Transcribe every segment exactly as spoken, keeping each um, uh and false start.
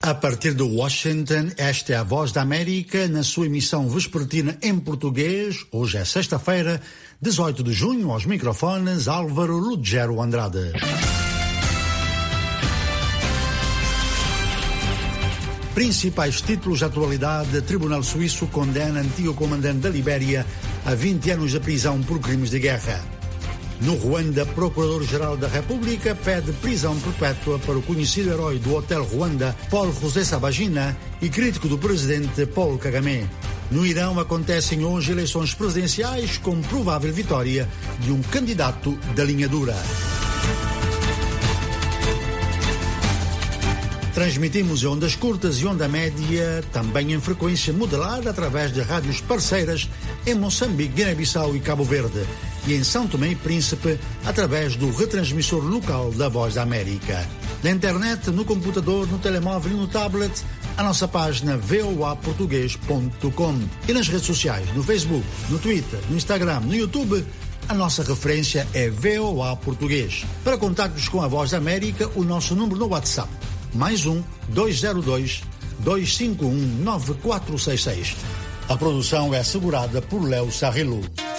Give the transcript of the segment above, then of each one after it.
A partir de Washington, esta é a Voz da América, na sua emissão vespertina em português. Hoje é sexta-feira, dezoito de junho, aos microfones, Álvaro Lugero Andrade. Principais títulos de atualidade: Tribunal Suíço condena antigo comandante da Libéria a vinte anos de prisão por crimes de guerra. No Ruanda, Procurador-Geral da República pede prisão perpétua para o conhecido herói do Hotel Ruanda, Paul Rusesabagina, e crítico do presidente Paul Kagame. No Irão, acontecem hoje eleições presidenciais com provável vitória de um candidato da linha dura. Transmitimos em ondas curtas e onda média, também em frequência modulada através de rádios parceiras em Moçambique, Guiné-Bissau e Cabo Verde, e em São Tomé e Príncipe através do retransmissor local da Voz da América. Na internet, no computador, no telemóvel e no tablet, a nossa página v o a português ponto com. E nas redes sociais, no Facebook, no Twitter, no Instagram, no YouTube, a nossa referência é V O A Português. Para contactos com a Voz da América, o nosso número no WhatsApp, mais um, dois zero dois, dois cinco um, nove quatro seis seis. A produção é assegurada por Léo Sarrilu.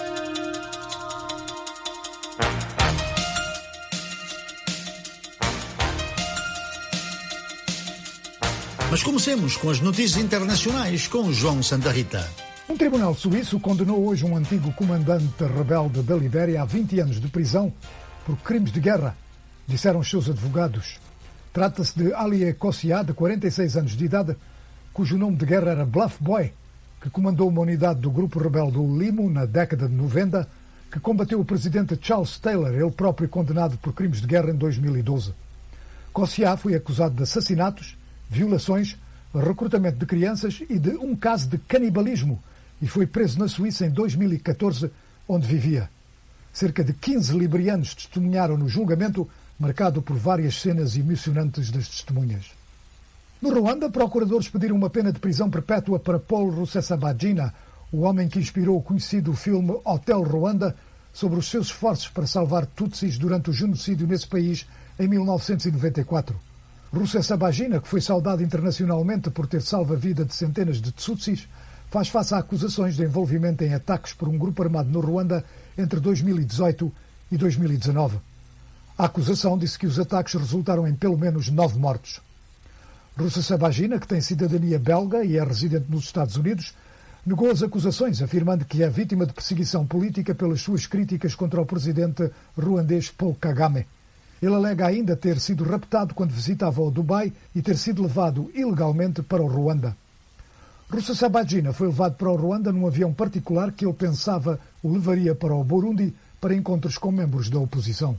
Mas comecemos com as notícias internacionais com João Santa Rita. Um tribunal suíço condenou hoje um antigo comandante rebelde da Libéria a vinte anos de prisão por crimes de guerra, disseram os seus advogados. Trata-se de Ali Kossiá, de quarenta e seis anos de idade, cujo nome de guerra era Bluff Boy, que comandou uma unidade do grupo rebelde Limo na década de noventa, que combateu o presidente Charles Taylor, ele próprio condenado por crimes de guerra em dois mil e doze. Kossiá foi acusado de assassinatos, violações, recrutamento de crianças e de um caso de canibalismo e foi preso na Suíça em dois mil e catorze, onde vivia. Cerca de quinze liberianos testemunharam no julgamento, marcado por várias cenas emocionantes das testemunhas. No Ruanda, procuradores pediram uma pena de prisão perpétua para Paul Rusesabagina, o homem que inspirou o conhecido filme Hotel Ruanda, sobre os seus esforços para salvar Tutsis durante o genocídio nesse país em mil novecentos e noventa e quatro. Rusesabagina, que foi saudado internacionalmente por ter salvo a vida de centenas de Tutsis, faz face a acusações de envolvimento em ataques por um grupo armado no Ruanda entre dois mil e dezoito e dois mil e dezanove. A acusação disse que os ataques resultaram em pelo menos nove mortos. Rusesabagina, que tem cidadania belga e é residente nos Estados Unidos, negou as acusações, afirmando que é vítima de perseguição política pelas suas críticas contra o presidente ruandês Paul Kagame. Ele alega ainda ter sido raptado quando visitava o Dubai e ter sido levado ilegalmente para o Ruanda. Rusesabagina foi levado para o Ruanda num avião particular que ele pensava o levaria para o Burundi para encontros com membros da oposição.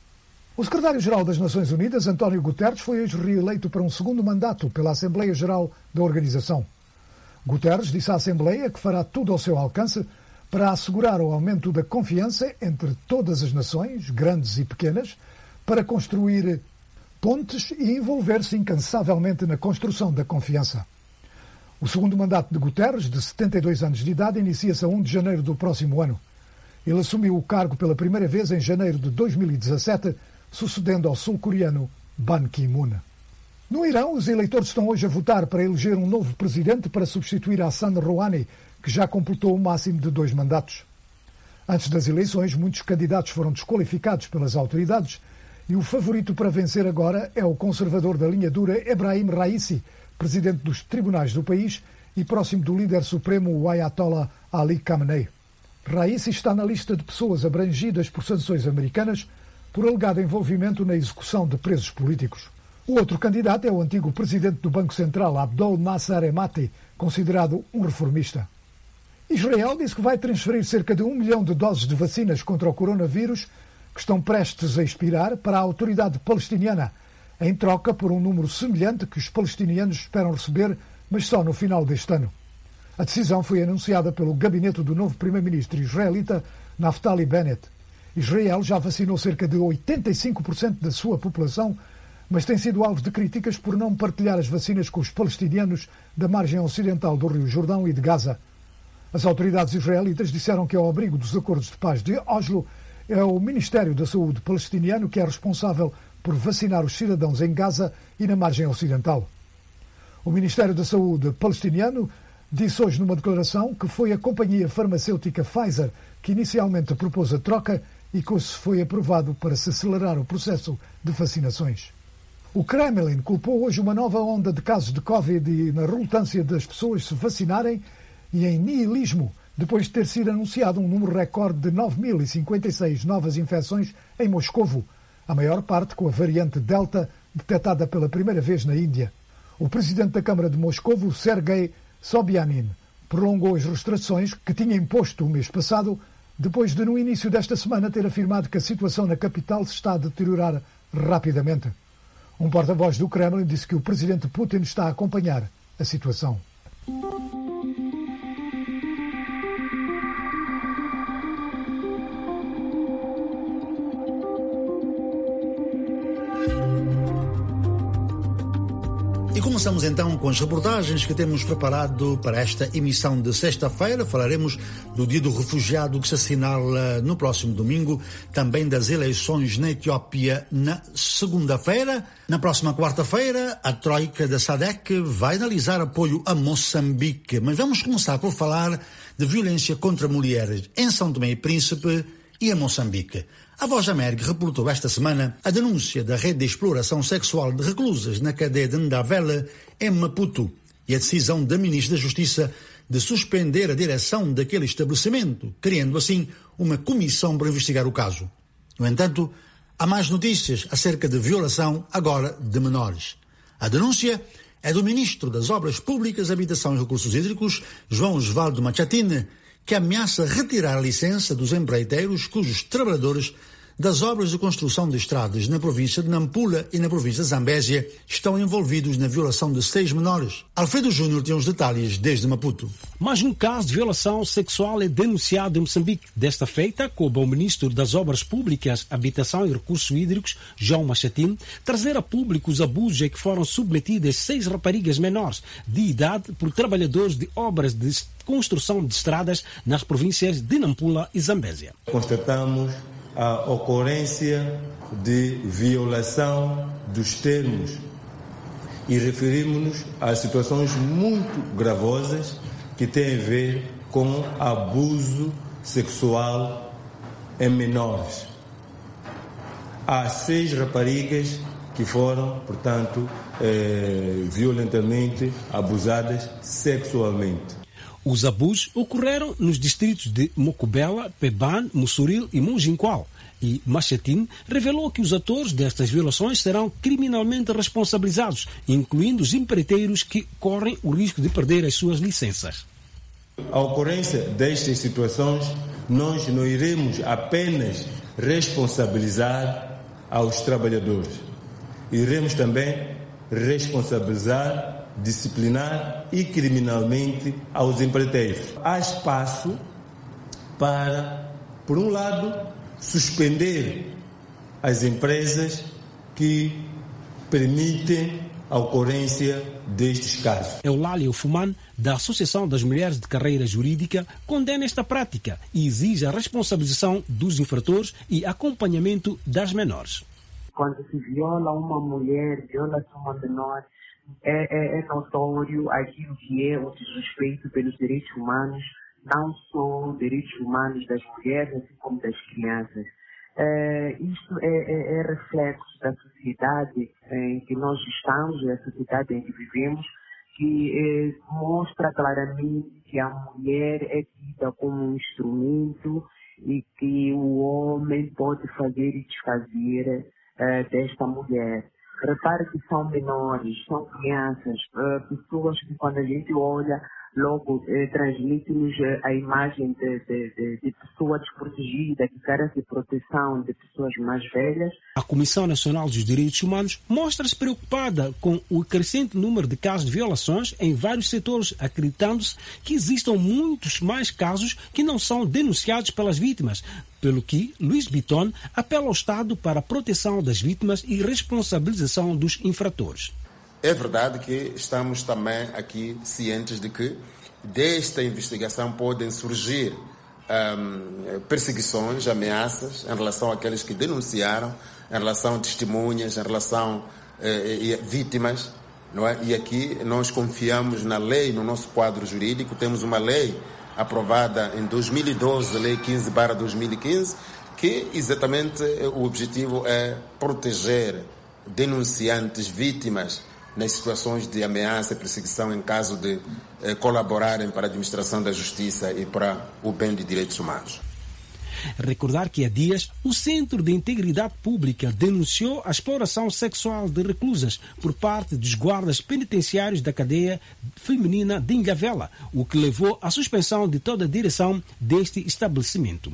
O secretário-geral das Nações Unidas, António Guterres, foi hoje reeleito para um segundo mandato pela Assembleia Geral da organização. Guterres disse à Assembleia que fará tudo ao seu alcance para assegurar o aumento da confiança entre todas as nações, grandes e pequenas, para construir pontes e envolver-se incansavelmente na construção da confiança. O segundo mandato de Guterres, de setenta e dois anos de idade, inicia-se a primeiro de janeiro do próximo ano. Ele assumiu o cargo pela primeira vez em janeiro de dois mil e dezassete, sucedendo ao sul-coreano Ban Ki-moon. No Irão, os eleitores estão hoje a votar para eleger um novo presidente para substituir Hassan Rouhani, que já completou o máximo de dois mandatos. Antes das eleições, muitos candidatos foram desqualificados pelas autoridades e o favorito para vencer agora é o conservador da linha dura Ebrahim Raisi, presidente dos tribunais do país e próximo do líder supremo, o Ayatollah Ali Khamenei. Raisi está na lista de pessoas abrangidas por sanções americanas por alegado envolvimento na execução de presos políticos. O outro candidato é o antigo presidente do Banco Central, Abdol Nasser Hemati, considerado um reformista. Israel disse que vai transferir cerca de um milhão de doses de vacinas contra o coronavírus que estão prestes a expirar para a autoridade palestiniana, em troca por um número semelhante que os palestinianos esperam receber, mas só no final deste ano. A decisão foi anunciada pelo gabinete do novo primeiro-ministro israelita, Naftali Bennett. Israel já vacinou cerca de oitenta e cinco por cento da sua população, mas tem sido alvo de críticas por não partilhar as vacinas com os palestinianos da margem ocidental do Rio Jordão e de Gaza. As autoridades israelitas disseram que, ao abrigo dos acordos de paz de Oslo, é o Ministério da Saúde palestiniano que é responsável por vacinar os cidadãos em Gaza e na margem ocidental. O Ministério da Saúde palestiniano disse hoje numa declaração que foi a companhia farmacêutica Pfizer que inicialmente propôs a troca e que hoje foi aprovado para se acelerar o processo de vacinações. O Kremlin culpou hoje uma nova onda de casos de Covid e na relutância das pessoas se vacinarem e em nihilismo, depois de ter sido anunciado um número recorde de nove mil e cinquenta e seis novas infecções em Moscovo, a maior parte com a variante Delta, detectada pela primeira vez na Índia. O presidente da Câmara de Moscovo, Sergei Sobyanin, prolongou as restrições que tinha imposto o mês passado, depois de, no início desta semana, ter afirmado que a situação na capital se está a deteriorar rapidamente. Um porta-voz do Kremlin disse que o presidente Putin está a acompanhar a situação. E começamos então com as reportagens que temos preparado para esta emissão de sexta-feira. Falaremos do Dia do Refugiado que se assinala no próximo domingo, também das eleições na Etiópia na segunda-feira. Na próxima quarta-feira, a Troika da S A D C vai analisar apoio a Moçambique. Mas vamos começar por falar de violência contra mulheres em São Tomé e Príncipe e em Moçambique. A Voz da América reportou esta semana a denúncia da rede de exploração sexual de reclusas na cadeia de Ndavele, em Maputo, e a decisão da Ministra da Justiça de suspender a direção daquele estabelecimento, criando assim uma comissão para investigar o caso. No entanto, há mais notícias acerca de violação agora de menores. A denúncia é do Ministro das Obras Públicas, Habitação e Recursos Hídricos, João Osvaldo Machatine, que ameaça retirar a licença dos empreiteiros cujos trabalhadores das obras de construção de estradas na província de Nampula e na província de Zambésia estão envolvidos na violação de seis menores. Alfredo Júnior tem os detalhes desde Maputo. Mais um caso de violação sexual é denunciado em Moçambique. Desta feita, coube ao Ministro das Obras Públicas, Habitação e Recursos Hídricos, João Machatine, trazer a público os abusos a que foram submetidas seis raparigas menores de idade por trabalhadores de obras de construção de estradas nas províncias de Nampula e Zambésia. Constatamos a ocorrência de violação dos termos e referimos-nos a situações muito gravosas que têm a ver com abuso sexual em menores. Há seis raparigas que foram, portanto, eh, violentamente abusadas sexualmente. Os abusos ocorreram nos distritos de Mocubela, Peban, Mussuril e Monjinqual. E Machatine revelou que os atores destas violações serão criminalmente responsabilizados, incluindo os empreiteiros que correm o risco de perder as suas licenças. A ocorrência destas situações, nós não iremos apenas responsabilizar aos trabalhadores. Iremos também responsabilizar, disciplinar e criminalmente aos empreiteiros. Há espaço para, por um lado, suspender as empresas que permitem a ocorrência destes casos. Eulália Fuman, da Associação das Mulheres de Carreira Jurídica, condena esta prática e exige a responsabilização dos infratores e acompanhamento das menores. Quando se viola uma mulher, viola-se uma menor, É, é, é notório aquilo que é o desrespeito pelos direitos humanos, não só direitos humanos das mulheres, assim como das crianças. É, isso é, é, é reflexo da sociedade em que nós estamos, da sociedade em que vivemos, que é, mostra claramente que a mulher é tida como um instrumento e que o homem pode fazer e desfazer é, desta mulher. Repare que são menores, são crianças, uh, pessoas que quando a gente olha, logo eh, transmite-nos a imagem de, de, de, de pessoa desprotegida, que carece de proteção, de pessoas mais velhas. A Comissão Nacional dos Direitos Humanos mostra-se preocupada com o crescente número de casos de violações em vários setores, acreditando-se que existam muitos mais casos que não são denunciados pelas vítimas, pelo que Luís Bitton apela ao Estado para a proteção das vítimas e responsabilização dos infratores. É verdade que estamos também aqui cientes de que desta investigação podem surgir um, perseguições, ameaças em relação àqueles que denunciaram, em relação a testemunhas, em relação a eh, vítimas, não é? E aqui nós confiamos na lei, no nosso quadro jurídico. Temos uma lei aprovada em dois mil e doze, a Lei quinze barra dois mil e quinze, que exatamente o objetivo é proteger denunciantes, vítimas, nas situações de ameaça e perseguição em caso de eh, colaborarem para a administração da justiça e para o bem de direitos humanos. Recordar que há dias o Centro de Integridade Pública denunciou a exploração sexual de reclusas por parte dos guardas penitenciários da cadeia feminina de Ilhavela, o que levou à suspensão de toda a direção deste estabelecimento.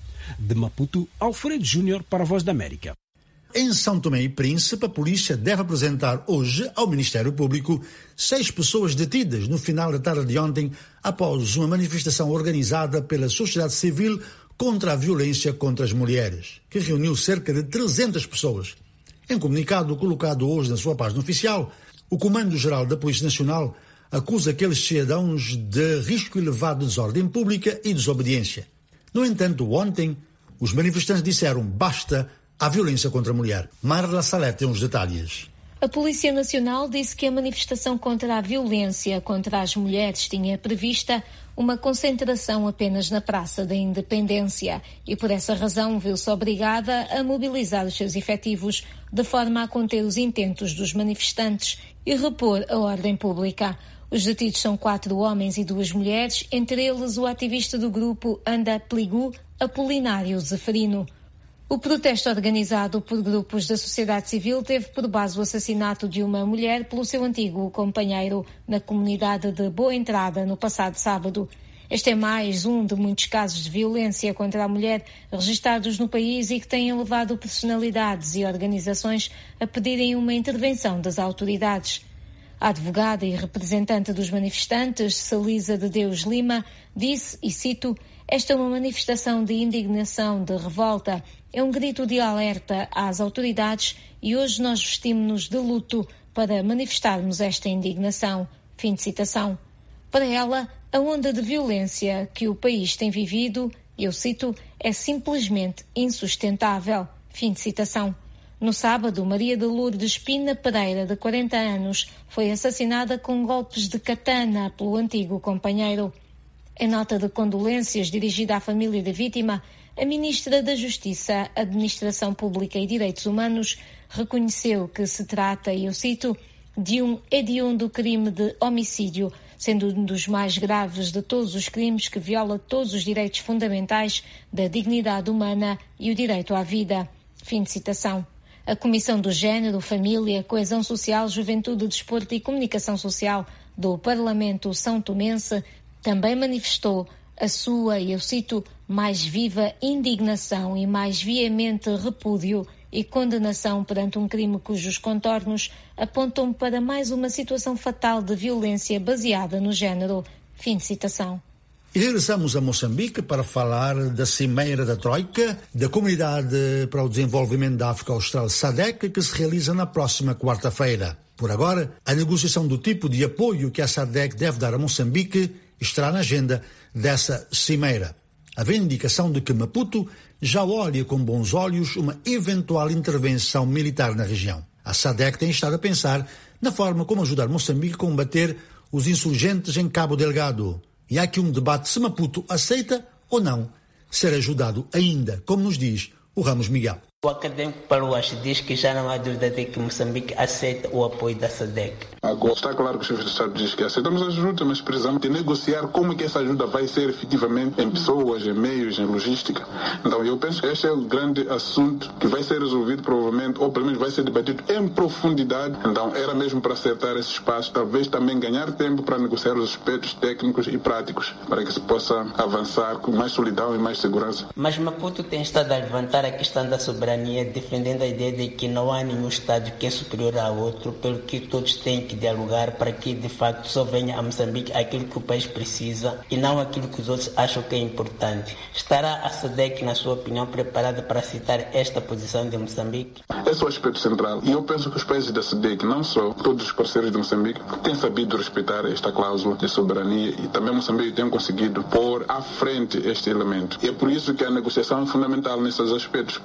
De Maputo, Alfredo Júnior para a Voz da América. Em São Tomé e Príncipe, a polícia deve apresentar hoje ao Ministério Público seis pessoas detidas no final da tarde de ontem após uma manifestação organizada pela sociedade civil contra a violência contra as mulheres, que reuniu cerca de trezentas pessoas. Em comunicado colocado hoje na sua página oficial, o Comando-Geral da Polícia Nacional acusa aqueles cidadãos de risco elevado de desordem pública e desobediência. No entanto, ontem, os manifestantes disseram basta à violência contra a mulher. Marla Salete tem os detalhes. A Polícia Nacional disse que a manifestação contra a violência contra as mulheres tinha prevista uma concentração apenas na Praça da Independência e, por essa razão, viu-se obrigada a mobilizar os seus efetivos de forma a conter os intentos dos manifestantes e repor a ordem pública. Os detidos são quatro homens e duas mulheres, entre eles o ativista do grupo Anda Pligu, Apolinário Zeferino. O protesto organizado por grupos da sociedade civil teve por base o assassinato de uma mulher pelo seu antigo companheiro na comunidade de Boa Entrada no passado sábado. Este é mais um de muitos casos de violência contra a mulher registrados no país e que têm levado personalidades e organizações a pedirem uma intervenção das autoridades. A advogada e representante dos manifestantes, Celisa de Deus Lima, disse, e cito, esta é uma manifestação de indignação, de revolta, é um grito de alerta às autoridades e hoje nós vestimos-nos de luto para manifestarmos esta indignação. Fim de citação. Para ela, a onda de violência que o país tem vivido, eu cito, é simplesmente insustentável. Fim de citação. No sábado, Maria de Lourdes Pina Pereira, de quarenta anos, foi assassinada com golpes de katana pelo antigo companheiro. Em nota de condolências dirigida à família da vítima, a Ministra da Justiça, Administração Pública e Direitos Humanos reconheceu que se trata, e eu cito, de um hediondo crime de homicídio, sendo um dos mais graves de todos os crimes que viola todos os direitos fundamentais da dignidade humana e o direito à vida. Fim de citação. A Comissão do Género, Família, Coesão Social, Juventude, Desporto e Comunicação Social do Parlamento São Tomense também manifestou a sua, e eu cito, mais viva indignação e mais veemente repúdio e condenação perante um crime cujos contornos apontam para mais uma situação fatal de violência baseada no género. Fim de citação. E regressamos a Moçambique para falar da Cimeira da Troika, da Comunidade para o Desenvolvimento da África Austral S A D C, que se realiza na próxima quarta-feira. Por agora, a negociação do tipo de apoio que a S A D C deve dar a Moçambique estará na agenda dessa cimeira, havendo indicação de que Maputo já olha com bons olhos uma eventual intervenção militar na região. A S A D C tem estado a pensar na forma como ajudar Moçambique a combater os insurgentes em Cabo Delgado. E há aqui um debate se Maputo aceita ou não ser ajudado ainda, como nos diz o Ramos Miguel. O académico Paruache diz que já não há dúvida de que Moçambique aceita o apoio da S A D C. Agora, está claro que os chefes de Estado dizem que aceitamos a ajuda, mas precisamos de negociar como é que essa ajuda vai ser efetivamente em pessoas, em meios, em logística. Então eu penso que este é o grande assunto que vai ser resolvido provavelmente, ou pelo menos vai ser debatido em profundidade. Então era mesmo para acertar esse espaço, talvez também ganhar tempo para negociar os aspectos técnicos e práticos, para que se possa avançar com mais solidão e mais segurança. Mas Maputo tem estado a levantar a questão da soberania, defendendo a ideia de que não há nenhum Estado que é superior ao outro, pelo que todos têm que dialogar para que de facto só venha a Moçambique aquilo que o país precisa e não aquilo que os outros acham que é importante. Estará a S A D C, na sua opinião, preparada para aceitar esta posição de Moçambique? Esse é o aspecto central e eu penso que os países da S A D C, não só todos os parceiros de Moçambique, têm sabido respeitar esta cláusula de soberania e também Moçambique tem conseguido pôr à frente este elemento. E é por isso que a negociação é fundamental nesses aspectos, para ver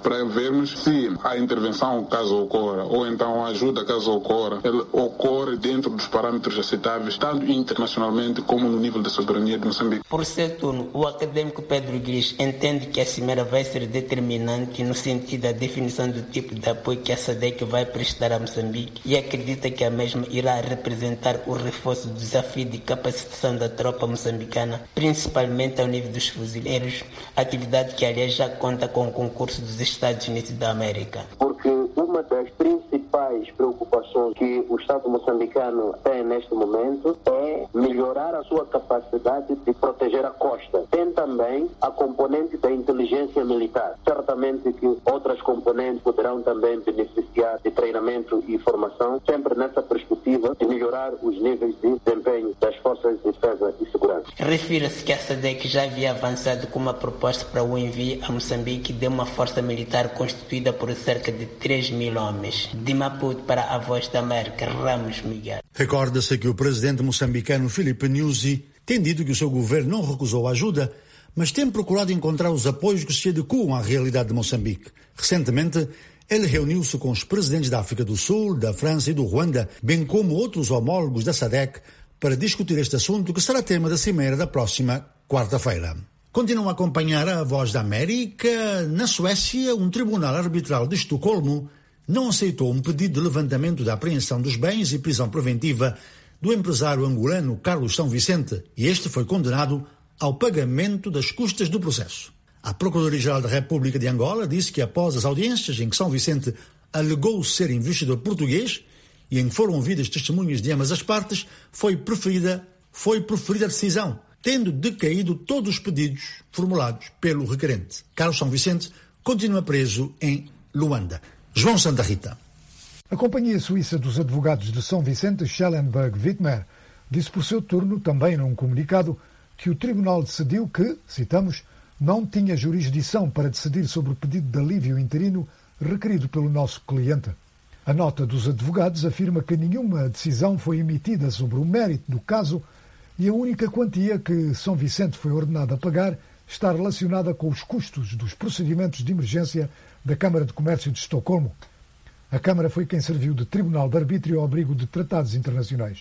vermos se a intervenção, caso ocorra, ou então a ajuda, caso ocorra, ela ocorre dentro dos parâmetros aceitáveis, tanto internacionalmente como no nível da soberania de Moçambique. Por seu turno, o académico Pedro Guiz entende que a cimeira vai ser determinante no sentido da definição do tipo de apoio que a SADC vai prestar a Moçambique e acredita que a mesma irá representar o reforço do desafio de capacitação da tropa moçambicana, principalmente ao nível dos fuzileiros, atividade que aliás já conta com o concurso dos Estados Unidos da América. Porque uma das principais preocupações que o Estado moçambicano tem neste momento é melhorar a sua capacidade de proteger a costa. Tem também a componente da inteligência militar. Certamente que outras componentes poderão também beneficiar de treinamento e formação, sempre nessa perspectiva de melhorar os níveis de desempenho das forças de defesa e segurança. Refira-se que a SADC já havia avançado com uma proposta para o envio a Moçambique de uma força militar constituída por cerca de três mil homens. De Maputo para a Voz da América, Ramos Miguel. Recorda-se que o presidente moçambicano Filipe Nyusi tem dito que o seu governo não recusou a ajuda, mas tem procurado encontrar os apoios que se adequam à realidade de Moçambique. Recentemente, ele reuniu-se com os presidentes da África do Sul, da França e do Ruanda, bem como outros homólogos da SADC, para discutir este assunto que será tema da cimeira da próxima quarta-feira. Continuam a acompanhar a Voz da América. Na Suécia, um tribunal arbitral de Estocolmo não aceitou um pedido de levantamento da apreensão dos bens e prisão preventiva do empresário angolano Carlos São Vicente, e este foi condenado ao pagamento das custas do processo. A Procuradoria-Geral da República de Angola disse que após as audiências em que São Vicente alegou ser investidor português e em que foram ouvidas testemunhas de ambas as partes, foi preferida, foi preferida a decisão, tendo decaído todos os pedidos formulados pelo requerente. Carlos São Vicente continua preso em Luanda. João Santa Rita. A Companhia Suíça dos Advogados de São Vicente, Schellenberg Wittmer, disse por seu turno, também num comunicado, que o tribunal decidiu que, citamos, não tinha jurisdição para decidir sobre o pedido de alívio interino requerido pelo nosso cliente. A nota dos advogados afirma que nenhuma decisão foi emitida sobre o mérito do caso e a única quantia que São Vicente foi ordenado a pagar está relacionada com os custos dos procedimentos de emergência da Câmara de Comércio de Estocolmo. A Câmara foi quem serviu de tribunal de arbítrio ao abrigo de tratados internacionais.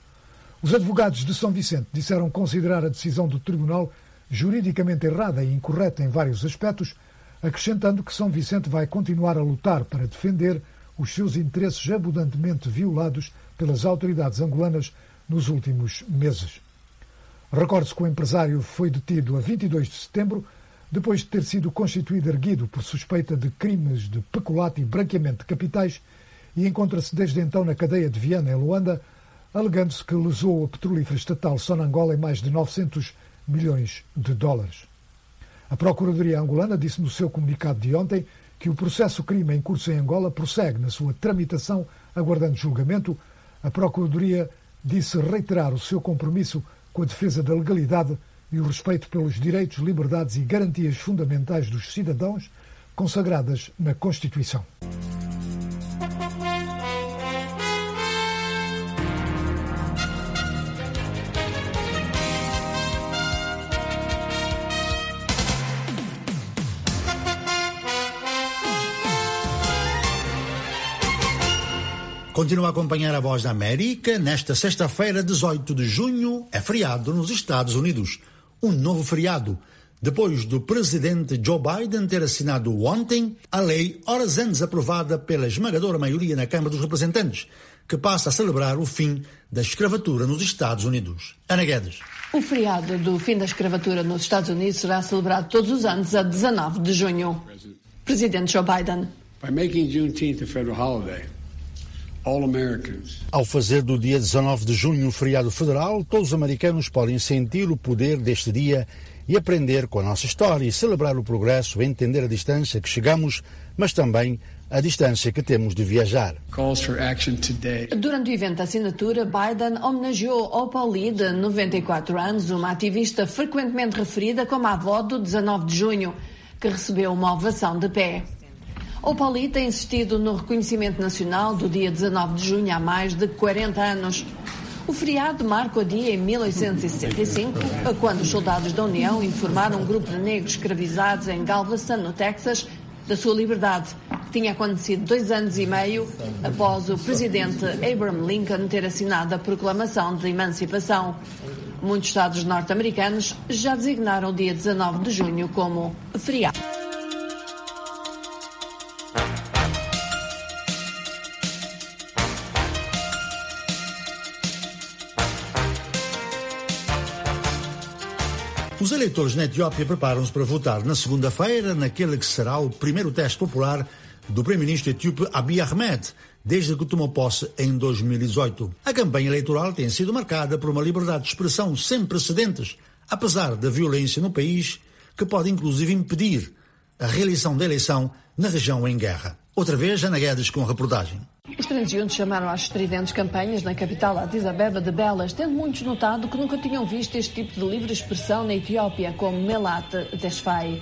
Os advogados de São Vicente disseram considerar a decisão do tribunal juridicamente errada e incorreta em vários aspectos, acrescentando que São Vicente vai continuar a lutar para defender os seus interesses abundantemente violados pelas autoridades angolanas nos últimos meses. Recorde-se que o empresário foi detido a vinte e dois de setembro, depois de ter sido constituído erguido por suspeita de crimes de peculato e branqueamento de capitais, e encontra-se desde então na cadeia de Viana, em Luanda, alegando-se que lesou a petrolífera estatal Sonangol em mais de novecentos milhões de dólares. A Procuradoria angolana disse no seu comunicado de ontem que o processo-crime em curso em Angola prossegue na sua tramitação, aguardando julgamento. A Procuradoria disse reiterar o seu compromisso com a defesa da legalidade e o respeito pelos direitos, liberdades e garantias fundamentais dos cidadãos consagradas na Constituição. Continua a acompanhar a Voz da América. Nesta sexta-feira, dezoito de junho, é feriado nos Estados Unidos. Um novo feriado, depois do presidente Joe Biden ter assinado ontem a lei, horas antes aprovada pela esmagadora maioria na Câmara dos Representantes, que passa a celebrar o fim da escravatura nos Estados Unidos. Ana Guedes. O feriado do fim da escravatura nos Estados Unidos será celebrado todos os anos a dezanove de junho. Presidente Joe Biden. By making Juneteenth a federal holiday, all Americans. Ao fazer do dia dezanove de junho um feriado federal, todos os americanos podem sentir o poder deste dia e aprender com a nossa história e celebrar o progresso, entender a distância que chegamos, mas também a distância que temos de viajar. Durante o evento de assinatura, Biden homenageou Opal Lee, de noventa e quatro anos, uma ativista frequentemente referida como a avó do dezanove de junho, que recebeu uma ovação de pé. Opal Lee tem insistido no reconhecimento nacional do dia dezanove de junho há mais de quarenta anos. O feriado marca o dia em mil oitocentos e sessenta e cinco, quando os soldados da União informaram um grupo de negros escravizados em Galveston, no Texas, da sua liberdade, que tinha acontecido dois anos e meio após o presidente Abraham Lincoln ter assinado a Proclamação de Emancipação. Muitos estados norte-americanos já designaram o dia dezanove de junho como feriado. Os eleitores na Etiópia preparam-se para votar na segunda-feira naquele que será o primeiro teste popular do primeiro-ministro etíope Abiy Ahmed, desde que tomou posse em dois mil e dezoito. A campanha eleitoral tem sido marcada por uma liberdade de expressão sem precedentes, apesar da violência no país, que pode inclusive impedir a realização da eleição na região em guerra. Outra vez, Ana Guedes com a reportagem. Os transeuntes chamaram às estridentes campanhas na capital Addis Abeba de belas, tendo muitos notado que nunca tinham visto este tipo de livre expressão na Etiópia, como Melat Tesfaye.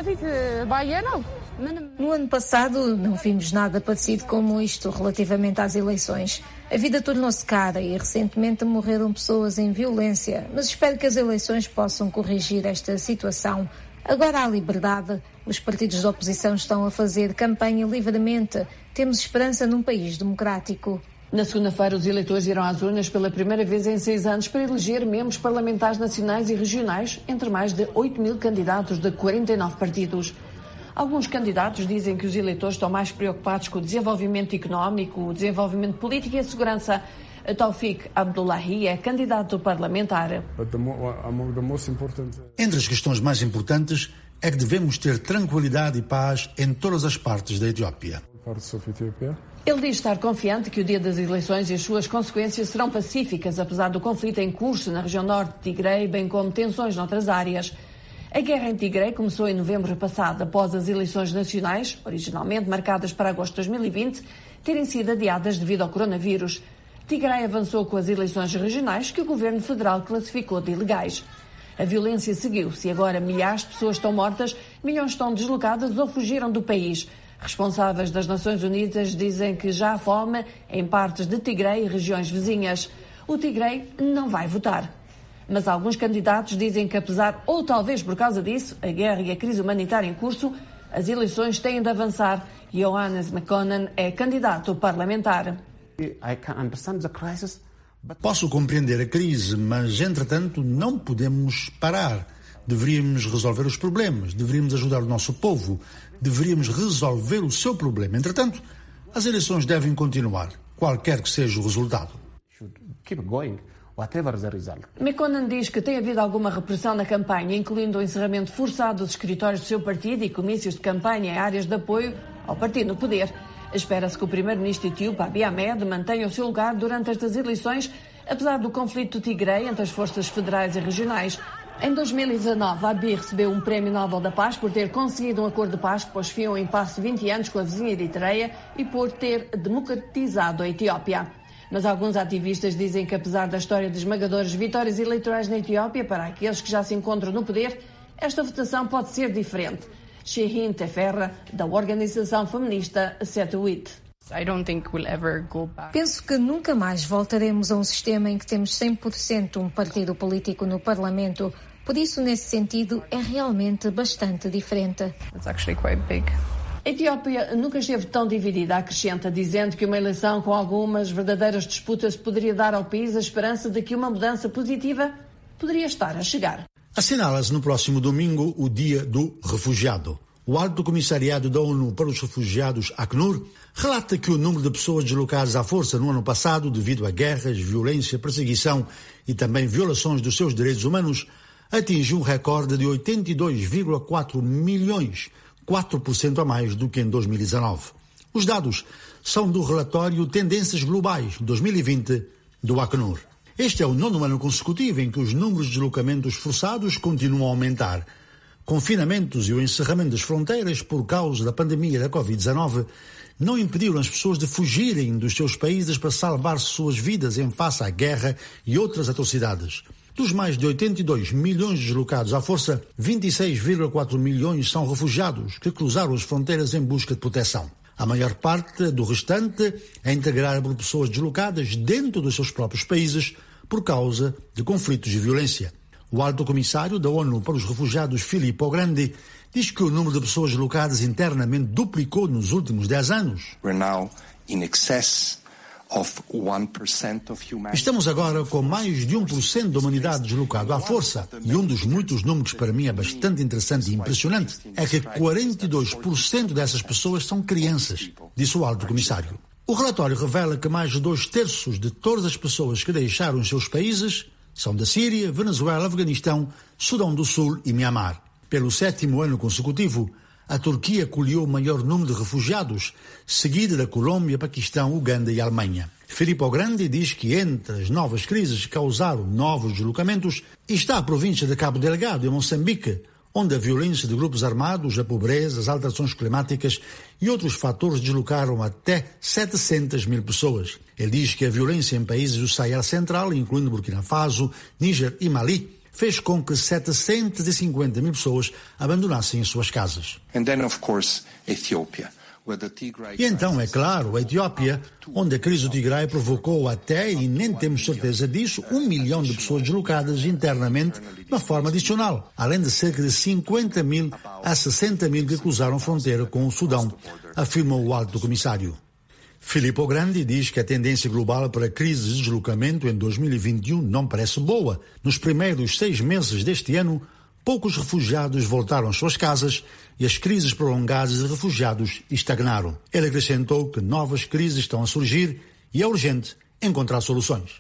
No ano passado não vimos nada parecido como isto relativamente às eleições. A vida tornou-se cara e recentemente morreram pessoas em violência, mas espero que as eleições possam corrigir esta situação. Agora há liberdade, os partidos da oposição estão a fazer campanha livremente. Temos esperança num país democrático. Na segunda-feira, os eleitores irão às urnas pela primeira vez em seis anos para eleger membros parlamentares nacionais e regionais, entre mais de oito mil candidatos de quarenta e nove partidos. Alguns candidatos dizem que os eleitores estão mais preocupados com o desenvolvimento económico, o desenvolvimento político e a segurança. Taufik Abdullahi é candidato parlamentar. Entre as questões mais importantes é que devemos ter tranquilidade e paz em todas as partes da Etiópia. Ele diz estar confiante que o dia das eleições e as suas consequências serão pacíficas, apesar do conflito em curso na região norte de Tigray, bem como tensões noutras áreas. A guerra em Tigray começou em novembro passado, após as eleições nacionais, originalmente marcadas para agosto de dois mil e vinte, terem sido adiadas devido ao coronavírus. Tigray avançou com as eleições regionais que o governo federal classificou de ilegais. A violência seguiu-se e agora milhares de pessoas estão mortas, milhões estão deslocadas ou fugiram do país. Responsáveis das Nações Unidas dizem que já há fome em partes de Tigray e regiões vizinhas. O Tigray não vai votar. Mas alguns candidatos dizem que, apesar ou talvez por causa disso, a guerra e a crise humanitária em curso, as eleições têm de avançar. Johannes McConnell é candidato parlamentar. Posso compreender a crise, mas, entretanto, não podemos parar. Deveríamos resolver os problemas, deveríamos ajudar o nosso povo, deveríamos resolver o seu problema. Entretanto, as eleições devem continuar, qualquer que seja o resultado. McConnell diz que tem havido alguma repressão na campanha, incluindo o encerramento forçado dos escritórios do seu partido e comícios de campanha em áreas de apoio ao partido no poder. Espera-se que o primeiro-ministro etíope Abiy Ahmed mantenha o seu lugar durante estas eleições, apesar do conflito do Tigray entre as forças federais e regionais. Em dois mil e dezanove, Abiy recebeu um prémio Nobel da Paz por ter conseguido um acordo de paz que pôs fim a um impasse de vinte anos com a vizinha Eritreia e por ter democratizado a Etiópia. Mas alguns ativistas dizem que, apesar da história de esmagadoras vitórias eleitorais na Etiópia para aqueles que já se encontram no poder, esta votação pode ser diferente. Shehin Teferra, da organização feminista Setwit. Penso que nunca mais voltaremos a um sistema em que temos cem por cento um partido político no Parlamento. Por isso, nesse sentido, é realmente bastante diferente. A Etiópia nunca esteve tão dividida, acrescenta, dizendo que uma eleição com algumas verdadeiras disputas poderia dar ao país a esperança de que uma mudança positiva poderia estar a chegar. Assinala-se no próximo domingo o Dia do Refugiado. O Alto Comissariado da ONU para os Refugiados, Acnur, relata que o número de pessoas deslocadas à força no ano passado, devido a guerras, violência, perseguição e também violações dos seus direitos humanos, atingiu um recorde de oitenta e dois vírgula quatro milhões, quatro por cento a mais do que em dois mil e dezanove. Os dados são do relatório Tendências Globais dois mil e vinte do Acnur. Este é o nono ano consecutivo em que os números de deslocamentos forçados continuam a aumentar. Confinamentos e o encerramento das fronteiras por causa da pandemia da covid dezanove não impediram as pessoas de fugirem dos seus países para salvar suas vidas em face à guerra e outras atrocidades. Dos mais de oitenta e dois milhões de deslocados à força, vinte e seis vírgula quatro milhões são refugiados que cruzaram as fronteiras em busca de proteção. A maior parte do restante é integrada por pessoas deslocadas dentro dos seus próprios países por causa de conflitos e violência. O alto comissário da ONU para os Refugiados, Filippo Grandi, diz que o número de pessoas deslocadas internamente duplicou nos últimos dez anos. We're now in excess of one percent of humanity. Estamos agora com mais de um por cento da humanidade deslocado à força. E um dos muitos números que para mim é bastante interessante e impressionante é que quarenta e dois por cento dessas pessoas são crianças, disse o alto comissário. O relatório revela que mais de dois terços de todas as pessoas que deixaram os seus países são da Síria, Venezuela, Afeganistão, Sudão do Sul e Mianmar. Pelo sétimo ano consecutivo, a Turquia acolheu o maior número de refugiados, seguida da Colômbia, Paquistão, Uganda e Alemanha. Filippo Grandi diz que entre as novas crises que causaram novos deslocamentos está a província de Cabo Delgado, em Moçambique, onde a violência de grupos armados, a pobreza, as alterações climáticas e outros fatores deslocaram até setecentas mil pessoas. Ele diz que a violência em países do Sahel Central, incluindo Burkina Faso, Níger e Mali, fez com que setecentas e cinquenta mil pessoas abandonassem as suas casas. And then, of course, Ethiopia. E então, é claro, a Etiópia, onde a crise do Tigray provocou até, e nem temos certeza disso, um milhão de pessoas deslocadas internamente de uma forma adicional, além de cerca de cinquenta mil a sessenta mil que cruzaram a fronteira com o Sudão, afirmou o alto comissário. Filippo Grandi diz que a tendência global para a crise de deslocamento em dois mil e vinte e um não parece boa. Nos primeiros seis meses deste ano, poucos refugiados voltaram às suas casas e as crises prolongadas de refugiados estagnaram. Ele acrescentou que novas crises estão a surgir e é urgente encontrar soluções.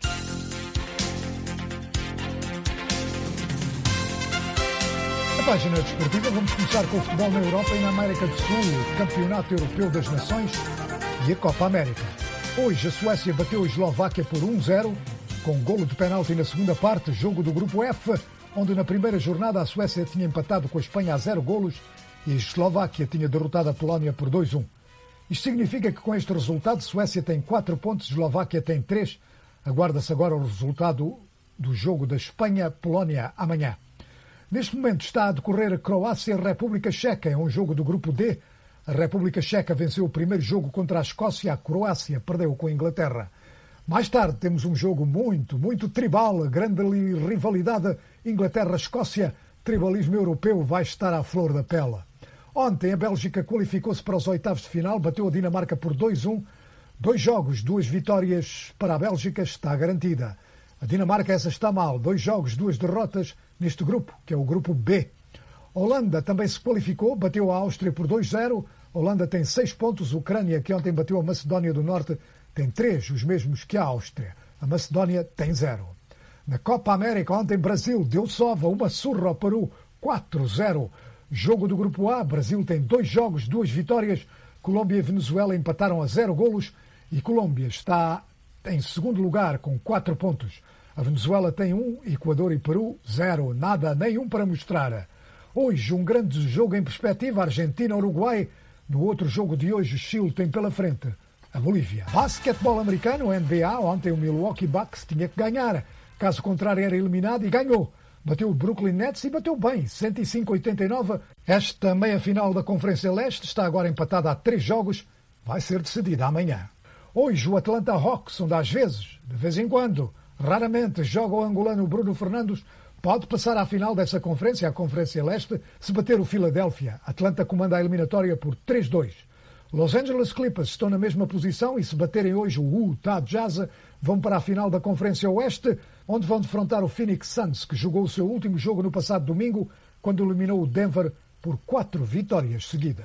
Na página desportiva vamos começar com o futebol na Europa e na América do Sul, o Campeonato Europeu das Nações e a Copa América. Hoje a Suécia bateu a Eslováquia por um zero, com um golo de penalti na segunda parte, jogo do grupo F, onde na primeira jornada a Suécia tinha empatado com a Espanha a zero golos e a Eslováquia tinha derrotado a Polónia por dois a um. Isto significa que com este resultado a Suécia tem quatro pontos, a Eslováquia tem três. Aguarda-se agora o resultado do jogo da Espanha-Polónia amanhã. Neste momento está a decorrer a Croácia-República Checa, é um jogo do grupo D. A República Checa venceu o primeiro jogo contra a Escócia, a Croácia perdeu com a Inglaterra. Mais tarde temos um jogo muito, muito tribal, a grande rivalidade Inglaterra-Escócia, tribalismo europeu vai estar à flor da pele. Ontem a Bélgica qualificou-se para os oitavos de final, bateu a Dinamarca por dois a um. Dois jogos, duas vitórias para a Bélgica, está garantida. A Dinamarca essa está mal, dois jogos, duas derrotas neste grupo, que é o grupo B. A Holanda também se qualificou, bateu a Áustria por dois a zero. A Holanda tem seis pontos, a Ucrânia, que ontem bateu a Macedónia do Norte, tem três, os mesmos que a Áustria. A Macedónia tem zero. Na Copa América, ontem Brasil deu sova, uma surra ao Peru, quatro a zero. Jogo do Grupo A, Brasil tem dois jogos, duas vitórias. Colômbia e Venezuela empataram a zero golos e Colômbia está em segundo lugar com quatro pontos. A Venezuela tem um, Equador e Peru zero, nada, nenhum para mostrar. Hoje um grande jogo em perspectiva, Argentina-Uruguai. No outro jogo de hoje, o Chile tem pela frente a Bolívia. Basquetebol americano, N B A, ontem o Milwaukee Bucks tinha que ganhar. Caso contrário era eliminado e ganhou. Bateu o Brooklyn Nets e bateu bem, cento e cinco a oitenta e nove. Esta meia-final da Conferência Leste está agora empatada a três jogos. Vai ser decidida amanhã. Hoje o Atlanta Hawks, onde às vezes, de vez em quando, raramente joga o angolano Bruno Fernandes, pode passar à final dessa conferência, a Conferência Leste, se bater o Philadelphia. Atlanta comanda a eliminatória por três a dois. Los Angeles Clippers estão na mesma posição e se baterem hoje o Utah Jazz, vão para a final da Conferência Oeste, onde vão defrontar o Phoenix Suns, que jogou o seu último jogo no passado domingo, quando eliminou o Denver por quatro vitórias seguidas.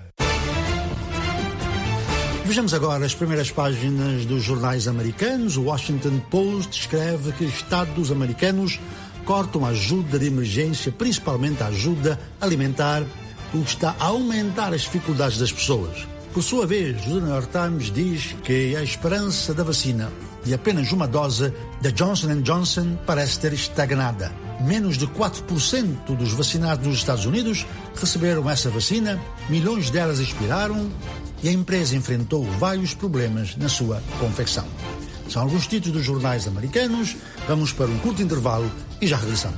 Vejamos agora as primeiras páginas dos jornais americanos. O Washington Post escreve que estados americanos cortam a ajuda de emergência, principalmente a ajuda alimentar, o que está a aumentar as dificuldades das pessoas. Por sua vez, o New York Times diz que a esperança da vacina de apenas uma dose da Johnson and Johnson parece ter estagnada. Menos de quatro por cento dos vacinados nos Estados Unidos receberam essa vacina, milhões delas expiraram e a empresa enfrentou vários problemas na sua confecção. São alguns títulos dos jornais americanos. Vamos para um curto intervalo e já regressamos.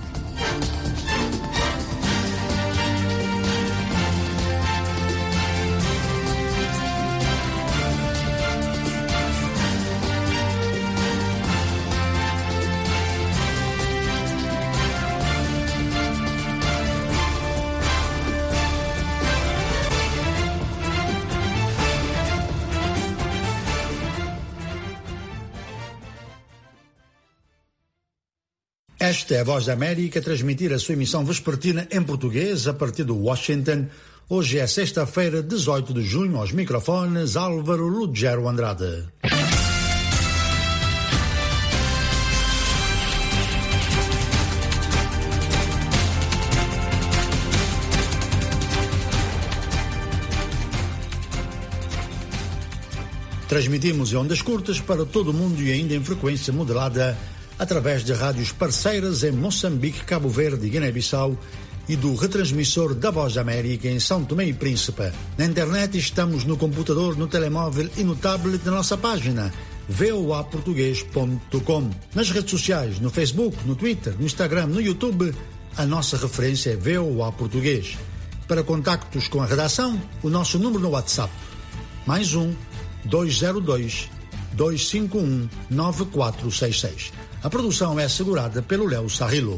Esta é a Voz da América, a transmitir a sua emissão vespertina em português a partir de Washington. Hoje é sexta-feira, dezoito de junho, aos microfones Álvaro Lugero Andrade. Transmitimos em ondas curtas para todo o mundo e ainda em frequência modulada através de rádios parceiras em Moçambique, Cabo Verde e Guiné-Bissau e do retransmissor da Voz da América em São Tomé e Príncipe. Na internet estamos no computador, no telemóvel e no tablet da nossa página v o a português ponto com. Nas redes sociais, no Facebook, no Twitter, no Instagram, no YouTube, a nossa referência é V O A Português. Para contactos com a redação, o nosso número no WhatsApp, mais um dois zero dois, dois cinco um, nove quatro seis seis. A produção é assegurada pelo Léo Sarrilo.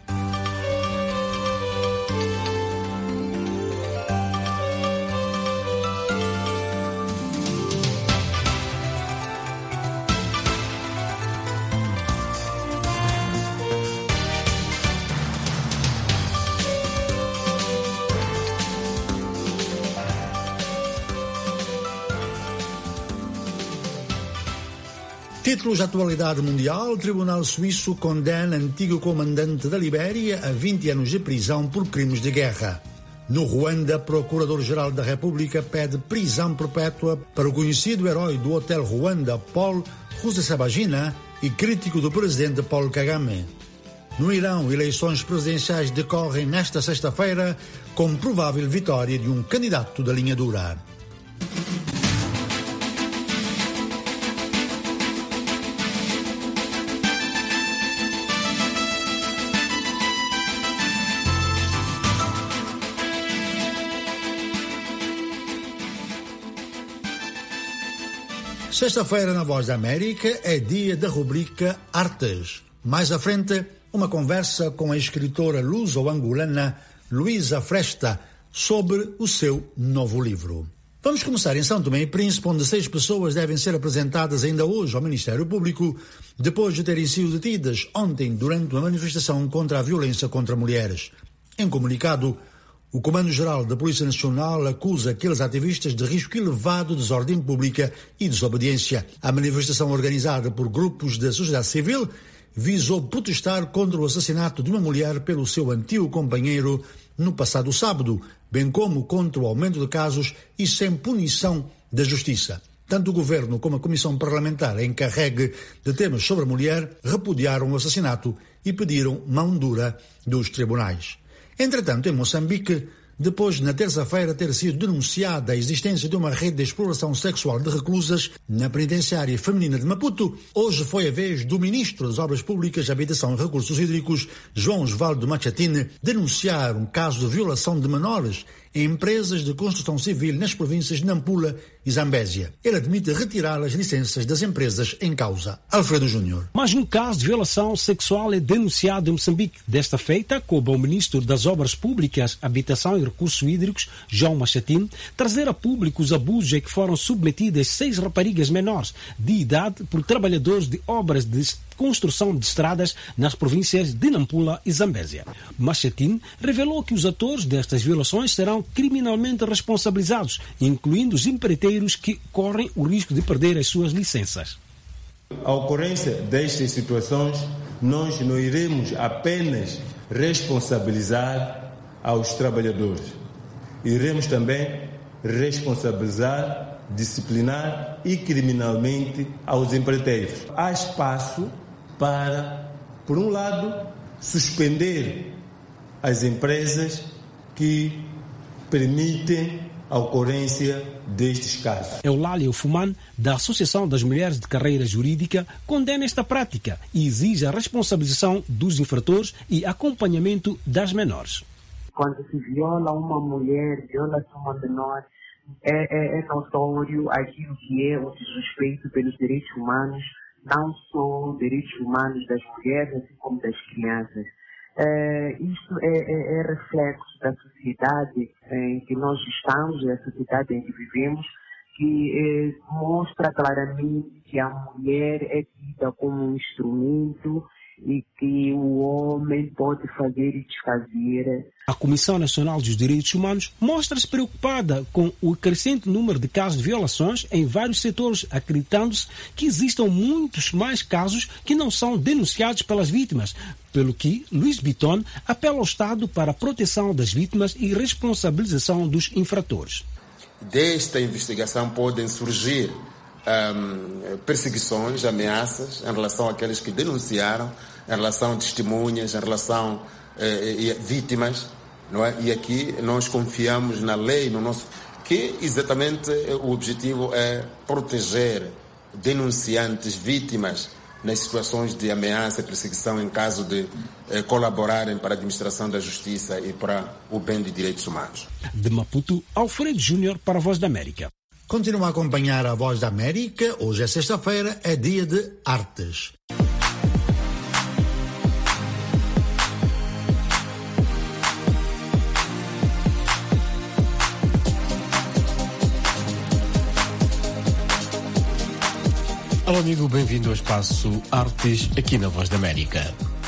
Títulos de atualidade mundial: o Tribunal Suíço condena antigo comandante da Libéria a vinte anos de prisão por crimes de guerra. No Ruanda, Procurador-Geral da República pede prisão perpétua para o conhecido herói do Hotel Ruanda, Paul Rusesabagina, e crítico do presidente Paul Kagame. No Irão, eleições presidenciais decorrem nesta sexta-feira com provável vitória de um candidato da linha dura. Sexta-feira na Voz da América é dia da rubrica Artes. Mais à frente, uma conversa com a escritora luso-angolana Luísa Fresta sobre o seu novo livro. Vamos começar em São Tomé e Príncipe, onde seis pessoas devem ser apresentadas ainda hoje ao Ministério Público, depois de terem sido detidas ontem durante uma manifestação contra a violência contra mulheres. Em comunicado, o Comando-Geral da Polícia Nacional acusa aqueles ativistas de risco elevado de desordem pública e desobediência. A manifestação organizada por grupos da sociedade civil visou protestar contra o assassinato de uma mulher pelo seu antigo companheiro no passado sábado, bem como contra o aumento de casos e sem punição da Justiça. Tanto o Governo como a Comissão Parlamentar encarregue de temas sobre a mulher repudiaram o assassinato e pediram mão dura dos tribunais. Entretanto, em Moçambique, depois de na terça-feira ter sido denunciada a existência de uma rede de exploração sexual de reclusas na penitenciária feminina de Maputo, hoje foi a vez do Ministro das Obras Públicas, Habitação e Recursos Hídricos, João Osvaldo Machatine, denunciar um caso de violação de menores em empresas de construção civil nas províncias de Nampula e Zambésia. Ele admite retirar as licenças das empresas em causa. Alfredo Júnior. Mas um caso de violação sexual é denunciado em Moçambique. Desta feita, coube ao Ministro das Obras Públicas, Habitação e Recursos Hídricos, João Machatine, trazer a público os abusos a que foram submetidas seis raparigas menores de idade por trabalhadores de obras de construção de estradas nas províncias de Nampula e Zambésia. Machatine revelou que os atores destas violações serão criminalmente responsabilizados, incluindo os empreiteiros que correm o risco de perder as suas licenças. A ocorrência destas situações, nós não iremos apenas responsabilizar aos trabalhadores, iremos também responsabilizar, disciplinar e criminalmente aos empreiteiros. Há espaço para, por um lado, suspender as empresas que permitem a ocorrência destes casos. Eulália Fuman, da Associação das Mulheres de Carreira Jurídica, condena esta prática e exige a responsabilização dos infratores e acompanhamento das menores. Quando se viola uma mulher, viola-se uma menor, é, é, é notório aquilo que é o desrespeito pelos direitos humanos, não só direitos humanos das mulheres, assim como das crianças. É, isso é, é, é reflexo da sociedade em que nós estamos, da sociedade em que vivemos, que é, mostra claramente que a mulher é tida como um instrumento e que o homem pode fazer e desfazer. A Comissão Nacional dos Direitos Humanos mostra-se preocupada com o crescente número de casos de violações em vários setores, acreditando-se que existam muitos mais casos que não são denunciados pelas vítimas, pelo que Luís Bitton apela ao Estado para a proteção das vítimas e responsabilização dos infratores. Desta investigação podem surgir um, perseguições, ameaças em relação àqueles que denunciaram, em relação a testemunhas, em relação a vítimas, não é? E aqui nós confiamos na lei, no nosso, que exatamente o objetivo é proteger denunciantes, vítimas nas situações de ameaça e perseguição em caso de eh, colaborarem para a administração da justiça e para o bem de direitos humanos. De Maputo, Alfredo Júnior para a Voz da América. Continua a acompanhar a Voz da América. Hoje é sexta-feira, é dia de artes. Olá amigo, bem-vindo ao Espaço Artes aqui na Voz da América.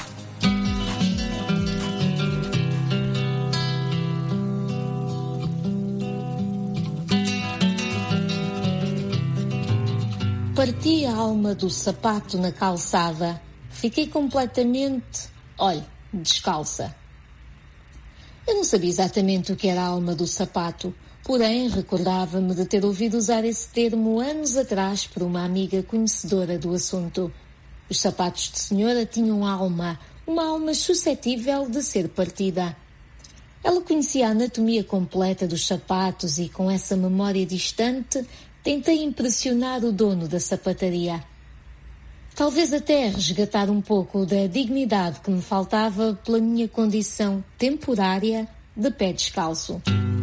Parti a alma do sapato na calçada, fiquei completamente, olhe, descalça. Eu não sabia exatamente o que era a alma do sapato, porém recordava-me de ter ouvido usar esse termo anos atrás por uma amiga conhecedora do assunto. Os sapatos de senhora tinham alma, uma alma suscetível de ser partida. Ela conhecia a anatomia completa dos sapatos e, com essa memória distante, tentei impressionar o dono da sapataria. Talvez até resgatar um pouco da dignidade que me faltava pela minha condição temporária de pé descalço.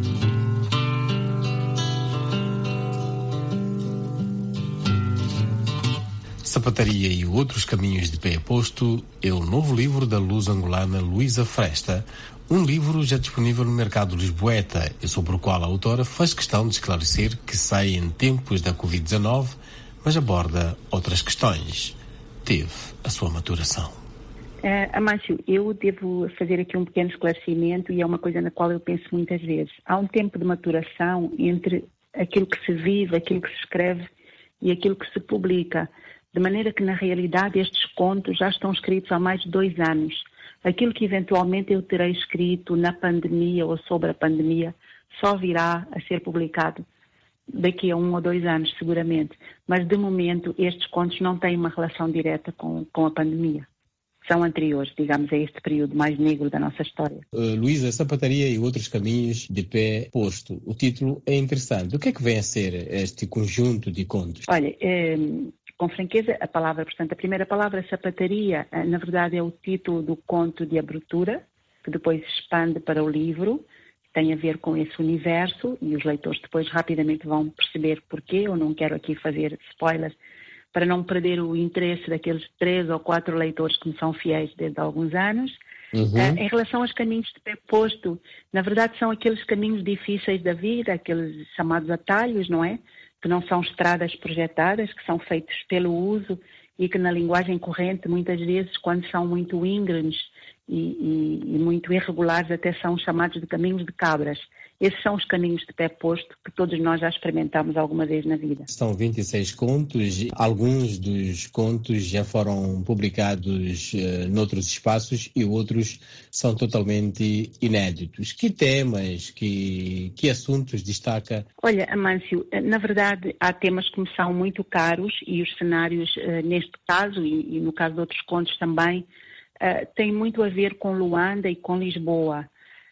Sapataria e Outros Caminhos de Pé Posto é o novo livro da luso-angolana Luísa Fresta, um livro já disponível no mercado lisboeta e sobre o qual a autora faz questão de esclarecer que sai em tempos da covid dezanove, mas aborda outras questões. Teve a sua maturação. Uh, Amâncio, eu devo fazer aqui um pequeno esclarecimento e é uma coisa na qual eu penso muitas vezes. Há um tempo de maturação entre aquilo que se vive, aquilo que se escreve e aquilo que se publica. De maneira que, na realidade, estes contos já estão escritos há mais de dois anos. Aquilo que eventualmente eu terei escrito na pandemia ou sobre a pandemia só virá a ser publicado daqui a um ou dois anos, seguramente. Mas, de momento, estes contos não têm uma relação direta com, com a pandemia. São anteriores, digamos, a este período mais negro da nossa história. Uh, Luísa, Sapataria e Outros Caminhos de Pé Posto. O título é interessante. O que é que vem a ser este conjunto de contos? Olha... É... Com franqueza, a palavra, portanto, a primeira palavra, sapataria, na verdade é o título do conto de abertura, que depois se expande para o livro, tem a ver com esse universo e os leitores depois rapidamente vão perceber porquê. Eu não quero aqui fazer spoilers para não perder o interesse daqueles três ou quatro leitores que me são fiéis desde há alguns anos. Uhum. Uh, em relação aos caminhos de pé posto, na verdade são aqueles caminhos difíceis da vida, aqueles chamados atalhos, não é? Que não são estradas projetadas, que são feitos pelo uso e que na linguagem corrente, muitas vezes, quando são muito íngremes e, e, e muito irregulares, até são chamados de caminhos de cabras. Esses são os caminhos de pé posto que todos nós já experimentamos alguma vez na vida. São vinte e seis contos, alguns dos contos já foram publicados uh, noutros espaços e outros são totalmente inéditos. Que temas, que, que assuntos destaca? Olha, Amâncio, na verdade há temas que me são muito caros e os cenários, uh, neste caso e, e no caso de outros contos também, uh, têm muito a ver com Luanda e com Lisboa.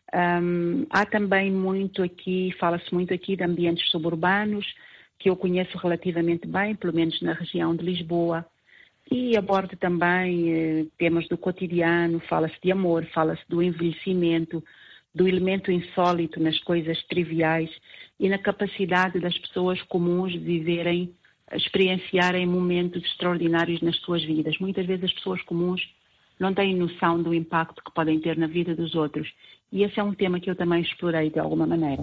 Um, há também muito aqui, fala-se muito aqui de ambientes suburbanos, que eu conheço relativamente bem, pelo menos na região de Lisboa, e abordo também eh, temas do cotidiano, fala-se de amor, fala-se do envelhecimento, do elemento insólito nas coisas triviais e na capacidade das pessoas comuns de viverem, experienciarem momentos extraordinários nas suas vidas. Muitas vezes as pessoas comuns não têm noção do impacto que podem ter na vida dos outros. E esse é um tema que eu também explorei de alguma maneira.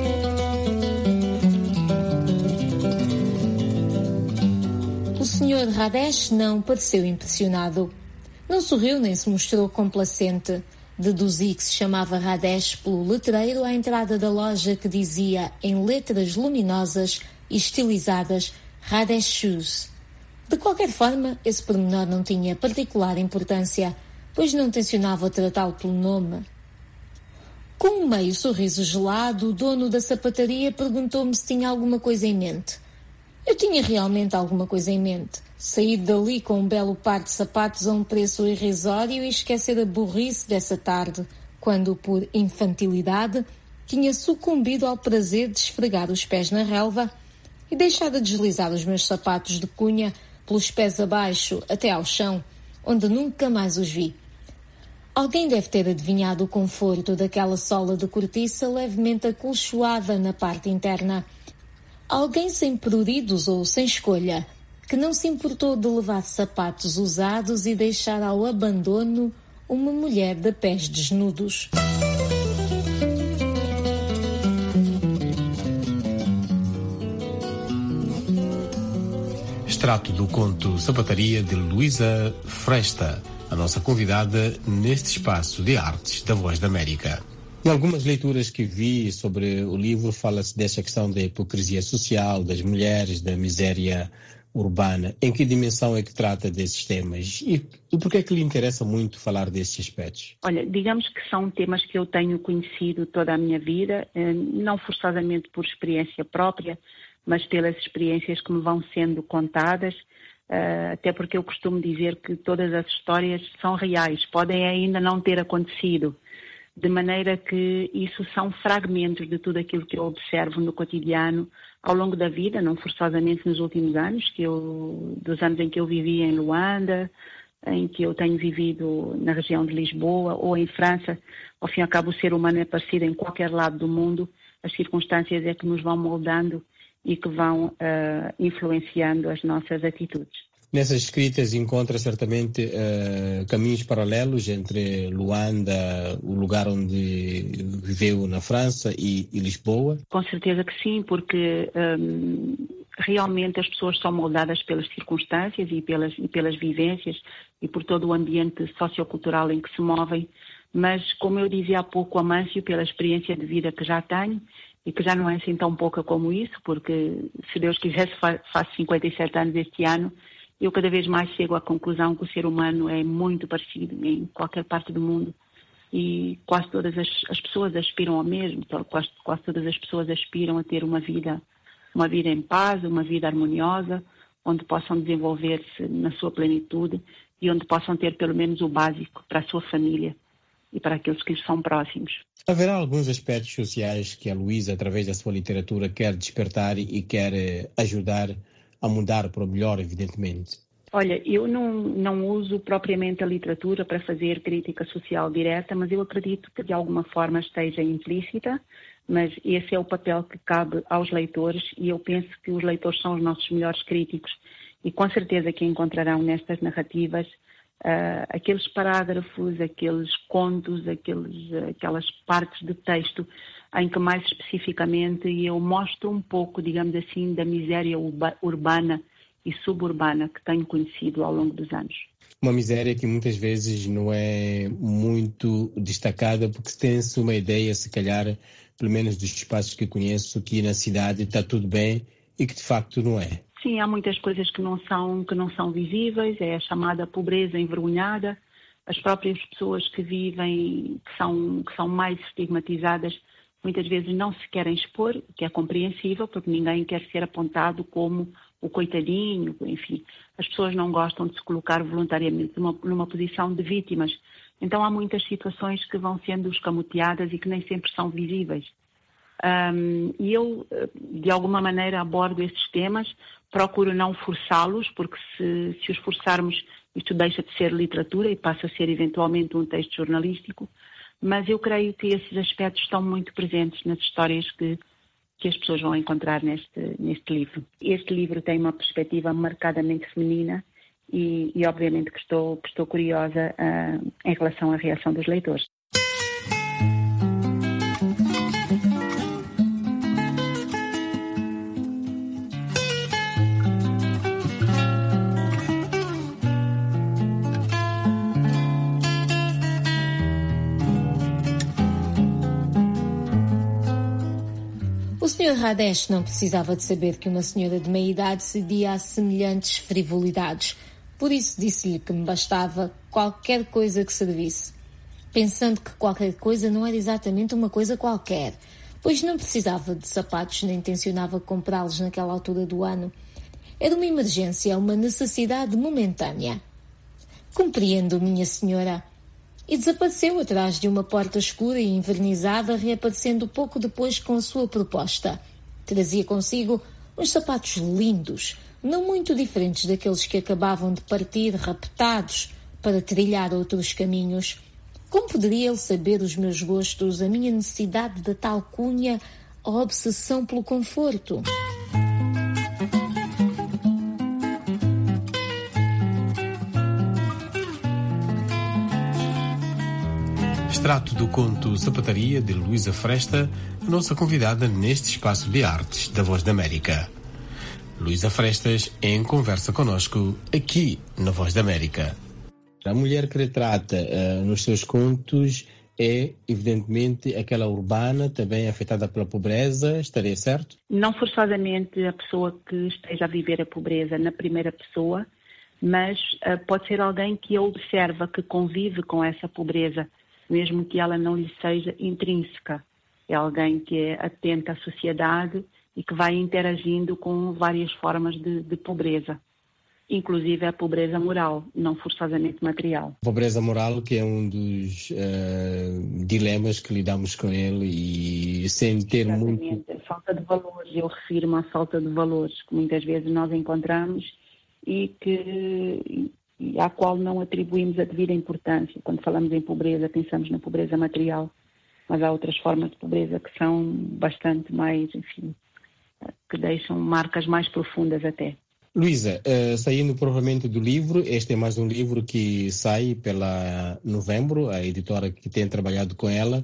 O senhor Radesh não pareceu impressionado. Não sorriu nem se mostrou complacente. Deduzi que se chamava Radesh pelo letreiro à entrada da loja que dizia, em letras luminosas e estilizadas, Radesh Shoes. De qualquer forma, esse pormenor não tinha particular importância, pois não tencionava tratá-lo pelo nome. Com um meio sorriso gelado, o dono da sapataria perguntou-me se tinha alguma coisa em mente. Eu tinha realmente alguma coisa em mente. Sair dali com um belo par de sapatos a um preço irrisório e esquecer a burrice dessa tarde, quando, por infantilidade, tinha sucumbido ao prazer de esfregar os pés na relva e deixar de deslizar os meus sapatos de cunha pelos pés abaixo até ao chão, onde nunca mais os vi. Alguém deve ter adivinhado o conforto daquela sola de cortiça levemente acolchoada na parte interna. Alguém sem pruridos ou sem escolha, que não se importou de levar sapatos usados e deixar ao abandono uma mulher de pés desnudos. Extrato do conto Sapataria de Luísa Fresta, a nossa convidada neste espaço de artes da Voz da América. Em algumas leituras que vi sobre o livro, fala-se dessa questão da hipocrisia social, das mulheres, da miséria urbana. Em que dimensão é que trata desses temas? E, e por que é que lhe interessa muito falar desses aspectos? Olha, digamos que são temas que eu tenho conhecido toda a minha vida, não forçosamente por experiência própria, mas pelas experiências que me vão sendo contadas, até porque eu costumo dizer que todas as histórias são reais, podem ainda não ter acontecido, de maneira que isso são fragmentos de tudo aquilo que eu observo no cotidiano ao longo da vida, não forçosamente nos últimos anos, que eu, dos anos em que eu vivi em Luanda, em que eu tenho vivido na região de Lisboa ou em França. Ao fim e ao cabo, o ser humano é parecido em qualquer lado do mundo, as circunstâncias é que nos vão moldando e que vão uh, influenciando as nossas atitudes. Nessas escritas encontra certamente uh, caminhos paralelos entre Luanda, o lugar onde viveu na França, e, e Lisboa? Com certeza que sim, porque um, realmente as pessoas são moldadas pelas circunstâncias e pelas, e pelas vivências e por todo o ambiente sociocultural em que se movem, mas como eu dizia há pouco, Amâncio, pela experiência de vida que já tenho, e que já não é assim tão pouca como isso, porque se Deus quisesse faço cinquenta e sete anos este ano, eu cada vez mais chego à conclusão que o ser humano é muito parecido em qualquer parte do mundo e quase todas as, as pessoas aspiram ao mesmo, quase, quase todas as pessoas aspiram a ter uma vida, uma vida em paz, uma vida harmoniosa, onde possam desenvolver-se na sua plenitude e onde possam ter pelo menos o básico para a sua família e para aqueles que lhes são próximos. Haverá alguns aspectos sociais que a Luísa, através da sua literatura, quer despertar e quer ajudar a mudar para o melhor, evidentemente? Olha, eu não, não uso propriamente a literatura para fazer crítica social direta, mas eu acredito que de alguma forma esteja implícita, mas esse é o papel que cabe aos leitores e eu penso que os leitores são os nossos melhores críticos e com certeza que encontrarão nestas narrativas uh, aqueles parágrafos, aqueles contos, aqueles, aquelas partes de texto em que mais especificamente eu mostro um pouco, digamos assim, da miséria urbana e suburbana que tenho conhecido ao longo dos anos. Uma miséria que muitas vezes não é muito destacada porque tem-se uma ideia, se calhar, pelo menos dos espaços que conheço, que na cidade está tudo bem e que de facto não é. Sim, há muitas coisas que não são, que não são visíveis, é a chamada pobreza envergonhada. As próprias pessoas que vivem, que são, que são mais estigmatizadas, muitas vezes não se querem expor, o que é compreensível, porque ninguém quer ser apontado como o coitadinho, enfim. As pessoas não gostam de se colocar voluntariamente numa, numa posição de vítimas. Então há muitas situações que vão sendo escamoteadas e que nem sempre são visíveis. Um, e eu, de alguma maneira, abordo esses temas, procuro não forçá-los, porque se, se os forçarmos, isto deixa de ser literatura e passa a ser eventualmente um texto jornalístico. Mas eu creio que esses aspectos estão muito presentes nas histórias que, que as pessoas vão encontrar neste, neste livro. Este livro tem uma perspectiva marcadamente feminina e, e obviamente, que estou, que estou curiosa uh, em relação à reação dos leitores. senhor Radesh não precisava de saber que uma senhora de meia idade cedia a semelhantes frivolidades. Por isso disse-lhe que me bastava qualquer coisa que servisse, pensando que qualquer coisa não era exatamente uma coisa qualquer, pois não precisava de sapatos nem tencionava comprá-los naquela altura do ano. Era uma emergência, uma necessidade momentânea. Compreendo, minha senhora. E desapareceu atrás de uma porta escura e envernizada, reaparecendo pouco depois com a sua proposta. Trazia consigo uns sapatos lindos, não muito diferentes daqueles que acabavam de partir raptados para trilhar outros caminhos. Como poderia ele saber os meus gostos, a minha necessidade da tal cunha, a obsessão pelo conforto? Extrato do conto Sapataria, de Luísa Fresta, a nossa convidada neste espaço de artes da Voz da América. Luísa Frestas em conversa conosco aqui na Voz da América. A mulher que retrata uh, nos seus contos é, evidentemente, aquela urbana, também afetada pela pobreza, estaria certo? Não forçosamente a pessoa que esteja a viver a pobreza na primeira pessoa, mas uh, pode ser alguém que a observa, que convive com essa pobreza, mesmo que ela não lhe seja intrínseca. É alguém que é atento à sociedade e que vai interagindo com várias formas de, de pobreza, inclusive a pobreza moral, não forçosamente material. A pobreza moral, que é um dos uh, dilemas que lidamos com ele e sem ter Exatamente. muito... A falta de valores, eu refiro-me à falta de valores que muitas vezes nós encontramos e que... e à qual não atribuímos a devida importância. Quando falamos em pobreza, pensamos na pobreza material, mas há outras formas de pobreza que são bastante mais, enfim, que deixam marcas mais profundas até. Luísa, uh, saindo propriamente do livro, este é mais um livro que sai pela Novembro, a editora que tem trabalhado com ela,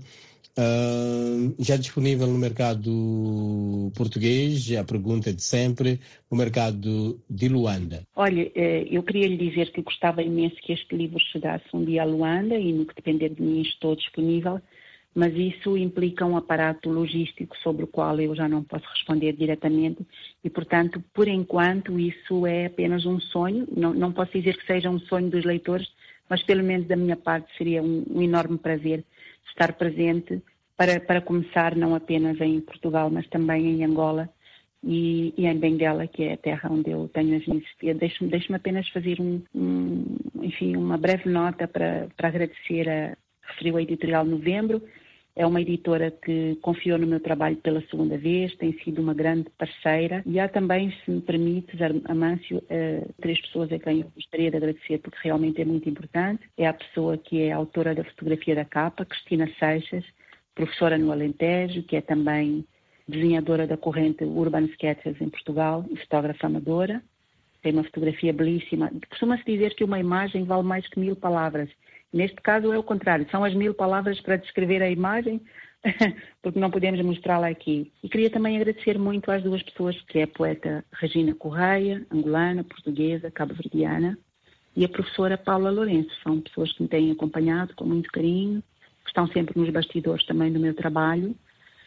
Uh, já disponível no mercado português, a pergunta de sempre, no mercado de Luanda. Olha, eu queria lhe dizer que gostava imenso que este livro chegasse um dia a Luanda e no que depender de mim estou disponível, mas isso implica um aparato logístico sobre o qual eu já não posso responder diretamente e, portanto, por enquanto isso é apenas um sonho, não, não posso dizer que seja um sonho dos leitores, mas pelo menos da minha parte seria um, um enorme prazer estar presente para, para começar não apenas em Portugal, mas também em Angola e, e em Benguela, que é a terra onde eu tenho as minhas... Deixe-me, deixe-me apenas fazer um, um, enfim, uma breve nota para, para agradecer a, referiu a Editorial Novembro. É uma editora que confiou no meu trabalho pela segunda vez, tem sido uma grande parceira. E há também, se me permites, Amâncio, uh, três pessoas a quem eu gostaria de agradecer, porque realmente é muito importante. É a pessoa que é autora da fotografia da capa, Cristina Seixas, professora no Alentejo, que é também desenhadora da corrente Urban Sketches em Portugal e fotógrafa amadora. Tem uma fotografia belíssima. Costuma-se dizer que uma imagem vale mais que mil palavras. Neste caso é o contrário, são as mil palavras para descrever a imagem, porque não podemos mostrá-la aqui. E queria também agradecer muito às duas pessoas, que é a poeta Regina Correia, angolana, portuguesa, cabo-verdiana, e a professora Paula Lourenço. São pessoas que me têm acompanhado com muito carinho, que estão sempre nos bastidores também do meu trabalho.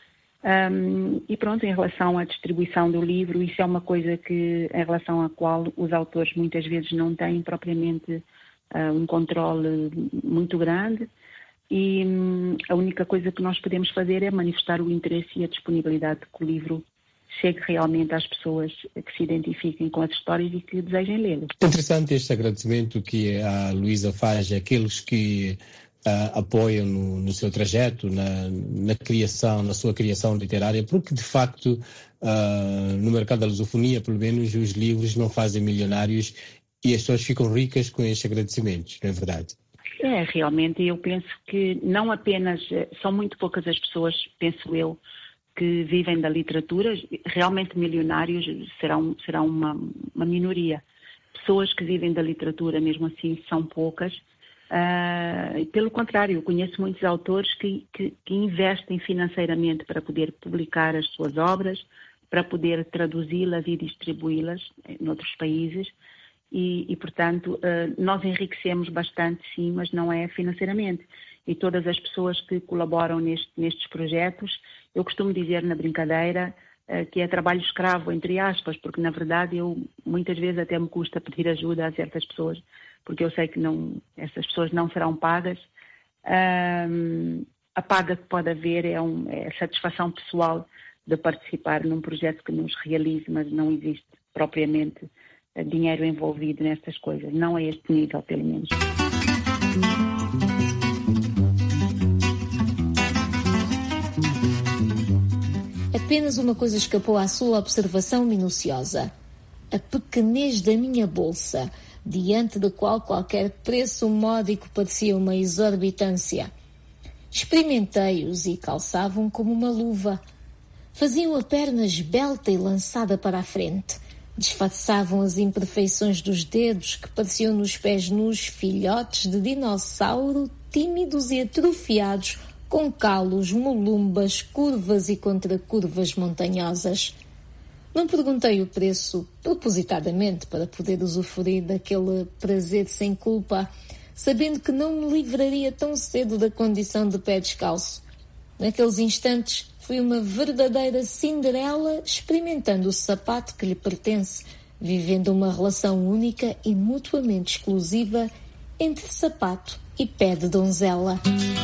Um, e pronto, em relação à distribuição do livro, isso é uma coisa que, em relação à qual os autores muitas vezes não têm propriamente... Uh, um controle muito grande e um, a única coisa que nós podemos fazer é manifestar o interesse e a disponibilidade de que o livro chegue realmente às pessoas que se identifiquem com as histórias e que desejem lê-lo. Interessante este agradecimento que a Luísa faz àqueles que uh, apoiam no, no seu trajeto, na, na criação, na sua criação literária, porque de facto uh, no mercado da lusofonia, pelo menos, os livros não fazem milionários e as pessoas ficam ricas com estes agradecimentos, não é verdade? É, realmente, eu penso que não apenas, são muito poucas as pessoas, penso eu, que vivem da literatura, realmente milionários serão, serão uma, uma minoria. Pessoas que vivem da literatura, mesmo assim, são poucas. Uh, pelo contrário, eu conheço muitos autores que, que, que investem financeiramente para poder publicar as suas obras, para poder traduzi-las e distribuí-las em outros países. E, e, portanto, nós enriquecemos bastante, sim, mas não é financeiramente. E todas as pessoas que colaboram neste, nestes projetos, eu costumo dizer na brincadeira, que é trabalho escravo, entre aspas, porque na verdade eu muitas vezes até me custa pedir ajuda a certas pessoas, porque eu sei que não, essas pessoas não serão pagas. Um, a paga que pode haver é, um, é a satisfação pessoal de participar num projeto que nos realize, mas não existe propriamente dinheiro envolvido nestas coisas, não a este nível, pelo menos. Apenas uma coisa escapou à sua observação minuciosa: a pequenez da minha bolsa, diante da qual qualquer preço módico parecia uma exorbitância. Experimentei-os e calçavam como uma luva. Faziam a perna esbelta e lançada para a frente. Disfarçavam as imperfeições dos dedos, que pareciam nos pés nus filhotes de dinossauro, tímidos e atrofiados, com calos, molumbas, curvas e contracurvas montanhosas. Não perguntei o preço propositadamente para poder usufruir daquele prazer sem culpa, sabendo que não me livraria tão cedo da condição de pé descalço. Naqueles instantes fui uma verdadeira Cinderela experimentando o sapato que lhe pertence, vivendo uma relação única e mutuamente exclusiva entre sapato e pé de donzela.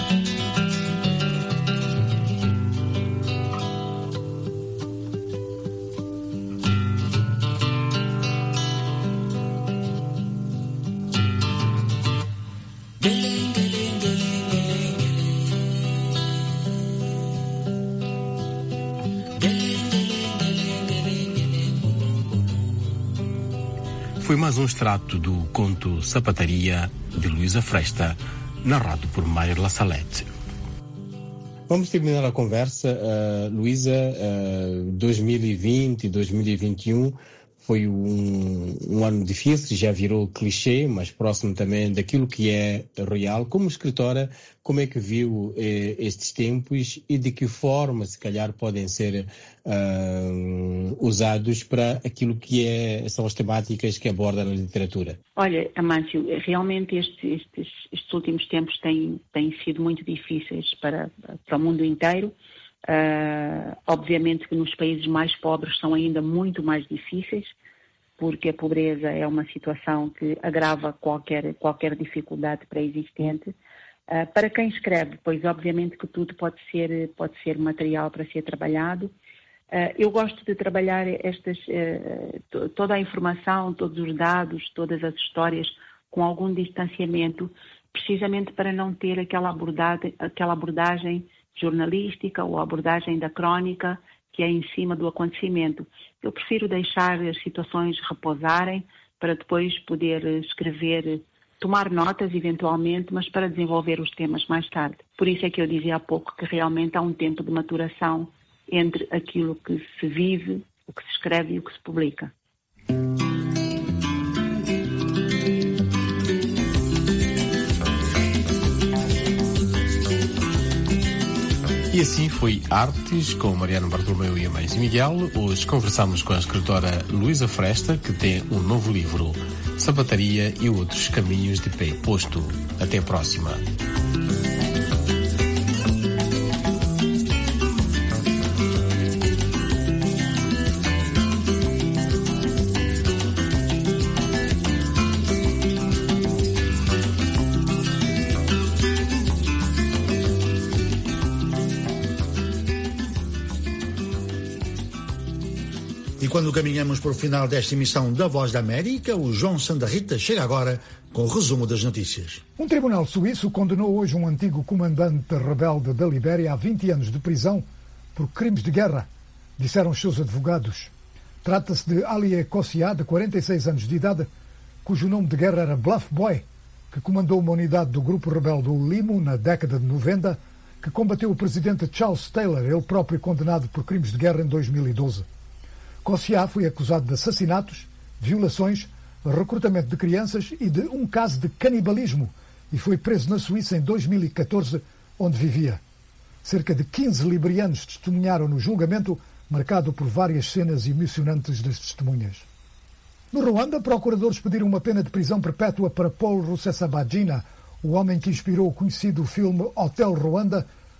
Foi mais um extrato do conto Sapataria, de Luísa Fresta, narrado por Mário La Salette. Vamos terminar a conversa. Uh, Luísa, uh, dois mil e vinte e dois mil e vinte e um foi um, um ano difícil, já virou clichê, mas próximo também daquilo que é real. Como escritora, como é que viu eh, estes tempos e de que forma, se calhar, podem ser uh, usados para aquilo que é, são as temáticas que aborda na literatura? Olha, Amâncio, realmente estes, estes, estes últimos tempos têm, têm sido muito difíceis para, para o mundo inteiro. Uh, obviamente que nos países mais pobres são ainda muito mais difíceis, porque a pobreza é uma situação que agrava qualquer, qualquer dificuldade pré-existente. Uh, para quem escreve, pois obviamente que tudo pode ser, pode ser material para ser trabalhado. Uh, eu gosto de trabalhar estas, uh, t- toda a informação, todos os dados, todas as histórias com algum distanciamento, precisamente para não ter aquela abordagem, aquela abordagem jornalística ou abordagem da crónica que é em cima do acontecimento. Eu prefiro deixar as situações repousarem para depois poder escrever, tomar notas eventualmente, mas para desenvolver os temas mais tarde. Por isso é que eu dizia há pouco que realmente há um tempo de maturação entre aquilo que se vive, o que se escreve e o que se publica. E assim foi Artes, com Mariano Bartolomeu e Amães e Miguel. Hoje conversamos com a escritora Luísa Fresta, que tem um novo livro, Sapataria e Outros Caminhos de Pé Posto. Até a próxima. E quando caminhamos para o final desta emissão da Voz da América, o João Sandarrita chega agora com o resumo das notícias. Um tribunal suíço condenou hoje um antigo comandante rebelde da Libéria a vinte anos de prisão por crimes de guerra, disseram os seus advogados. Trata-se de Ali Kosia, de quarenta e seis anos de idade, cujo nome de guerra era Bluff Boy, que comandou uma unidade do grupo rebelde o Limo na década de noventa, que combateu o presidente Charles Taylor, ele próprio condenado por crimes de guerra em dois mil e doze. Kosia foi acusado de assassinatos, violações, recrutamento de crianças e de um caso de canibalismo e foi preso na Suíça em dois mil e catorze, onde vivia. Cerca de quinze liberianos testemunharam no julgamento, marcado por várias cenas emocionantes das testemunhas. No Ruanda, procuradores pediram uma pena de prisão perpétua para Paul Rusesabagina, o homem que inspirou o conhecido filme Hotel Ruanda,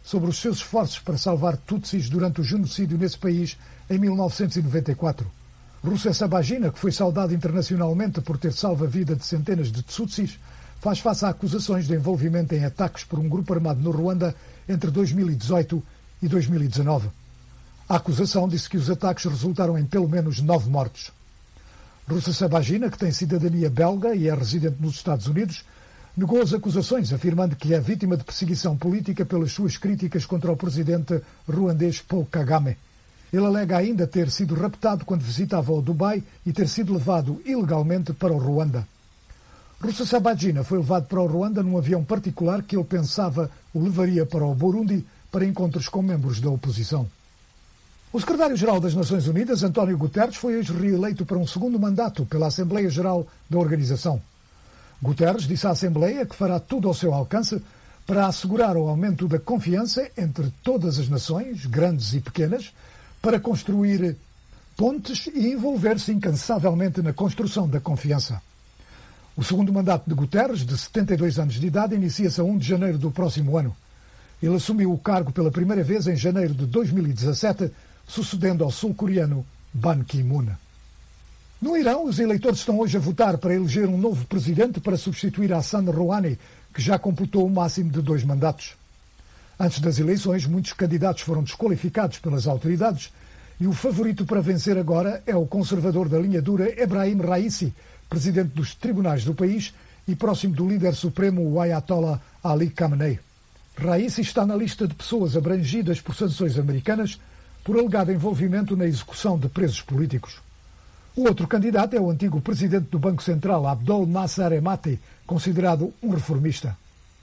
sobre os seus esforços para salvar Tutsis durante o genocídio nesse país em mil novecentos e noventa e quatro. Rusesabagina, que foi saudado internacionalmente por ter salvo a vida de centenas de Tutsis, faz face a acusações de envolvimento em ataques por um grupo armado no Ruanda entre dois mil e dezoito e dois mil e dezanove. A acusação disse que os ataques resultaram em pelo menos nove mortos. Rusesabagina, que tem cidadania belga e é residente nos Estados Unidos, negou as acusações, afirmando que é vítima de perseguição política pelas suas críticas contra o presidente ruandês Paul Kagame. Ele alega ainda ter sido raptado quando visitava o Dubai e ter sido levado ilegalmente para o Ruanda. Rusesabagina foi levado para o Ruanda num avião particular que ele pensava o levaria para o Burundi para encontros com membros da oposição. O secretário-geral das Nações Unidas, António Guterres, foi hoje reeleito para um segundo mandato pela Assembleia Geral da organização. Guterres disse à Assembleia que fará tudo ao seu alcance para assegurar o aumento da confiança entre todas as nações, grandes e pequenas, para construir pontes e envolver-se incansavelmente na construção da confiança. O segundo mandato de Guterres, de setenta e dois anos de idade, inicia-se a primeiro de janeiro do próximo ano. Ele assumiu o cargo pela primeira vez em janeiro de dois mil e dezassete, sucedendo ao sul-coreano Ban Ki-moon. No Irão, os eleitores estão hoje a votar para eleger um novo presidente para substituir Hassan Rouhani, que já completou o máximo de dois mandatos. Antes das eleições, muitos candidatos foram desqualificados pelas autoridades e o favorito para vencer agora é o conservador da linha dura Ebrahim Raisi, presidente dos tribunais do país e próximo do líder supremo, o Ayatollah Ali Khamenei. Raisi está na lista de pessoas abrangidas por sanções americanas por alegado envolvimento na execução de presos políticos. O outro candidato é o antigo presidente do Banco Central, Abdel Nasser Emati, considerado um reformista.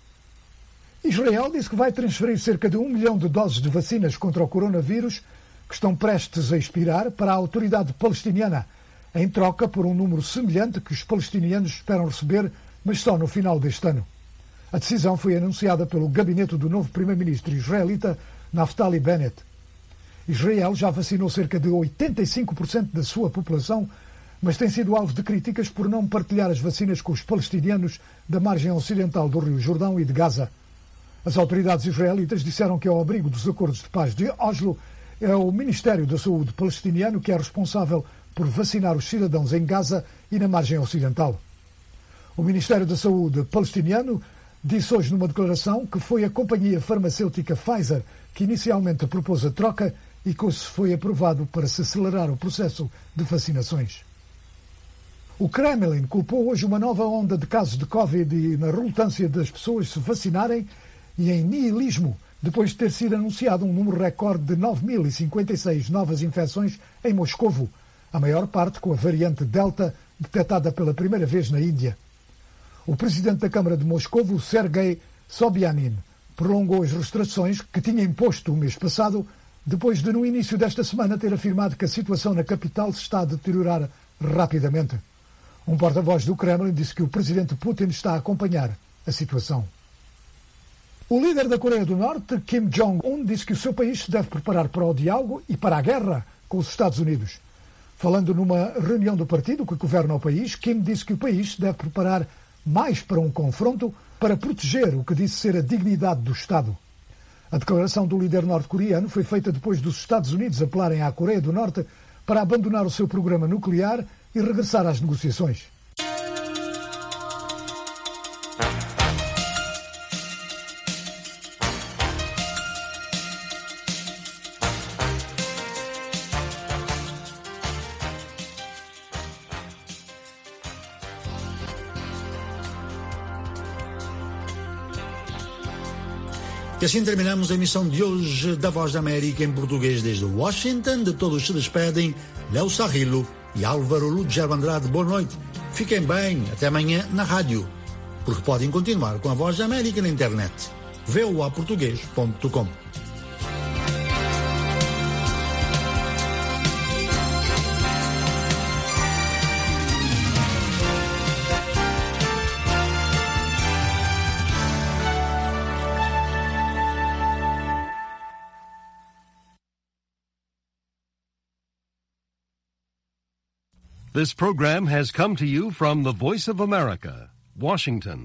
Israel disse que vai transferir cerca de um milhão de doses de vacinas contra o coronavírus que estão prestes a expirar para a autoridade palestiniana, em troca por um número semelhante que os palestinianos esperam receber, mas só no final deste ano. A decisão foi anunciada pelo gabinete do novo primeiro-ministro israelita, Naftali Bennett. Israel já vacinou cerca de oitenta e cinco por cento da sua população, mas tem sido alvo de críticas por não partilhar as vacinas com os palestinianos da margem ocidental do Rio Jordão e de Gaza. As autoridades israelitas disseram que, ao abrigo dos acordos de paz de Oslo, é o Ministério da Saúde palestiniano que é responsável por vacinar os cidadãos em Gaza e na margem ocidental. O Ministério da Saúde palestiniano disse hoje numa declaração que foi a companhia farmacêutica Pfizer que inicialmente propôs a troca e que isso foi aprovado para se acelerar o processo de vacinações. O Kremlin culpou hoje uma nova onda de casos de Covid e na relutância das pessoas se vacinarem e em nihilismo, depois de ter sido anunciado um número recorde de nove mil e cinquenta e seis novas infecções em Moscovo, a maior parte com a variante Delta, detectada pela primeira vez na Índia. O presidente da Câmara de Moscovo, Sergei Sobyanin, prolongou as restrições que tinha imposto o mês passado, depois de, no início desta semana, ter afirmado que a situação na capital se está a deteriorar rapidamente. Um porta-voz do Kremlin disse que o presidente Putin está a acompanhar a situação. O líder da Coreia do Norte, Kim Jong-un, disse que o seu país se deve preparar para o diálogo e para a guerra com os Estados Unidos. Falando numa reunião do partido que governa o país, Kim disse que o país se deve preparar mais para um confronto para proteger o que disse ser a dignidade do Estado. A declaração do líder norte-coreano foi feita depois dos Estados Unidos apelarem à Coreia do Norte para abandonar o seu programa nuclear e regressar às negociações. E assim terminamos a emissão de hoje da Voz da América em português desde Washington. De todos se despedem Léo Sarrilo e Álvaro Lugero Andrade. Boa noite. Fiquem bem. Até amanhã na rádio. Porque podem continuar com a Voz da América na internet. v o a português ponto com. This program has come to you from the Voice of America, Washington.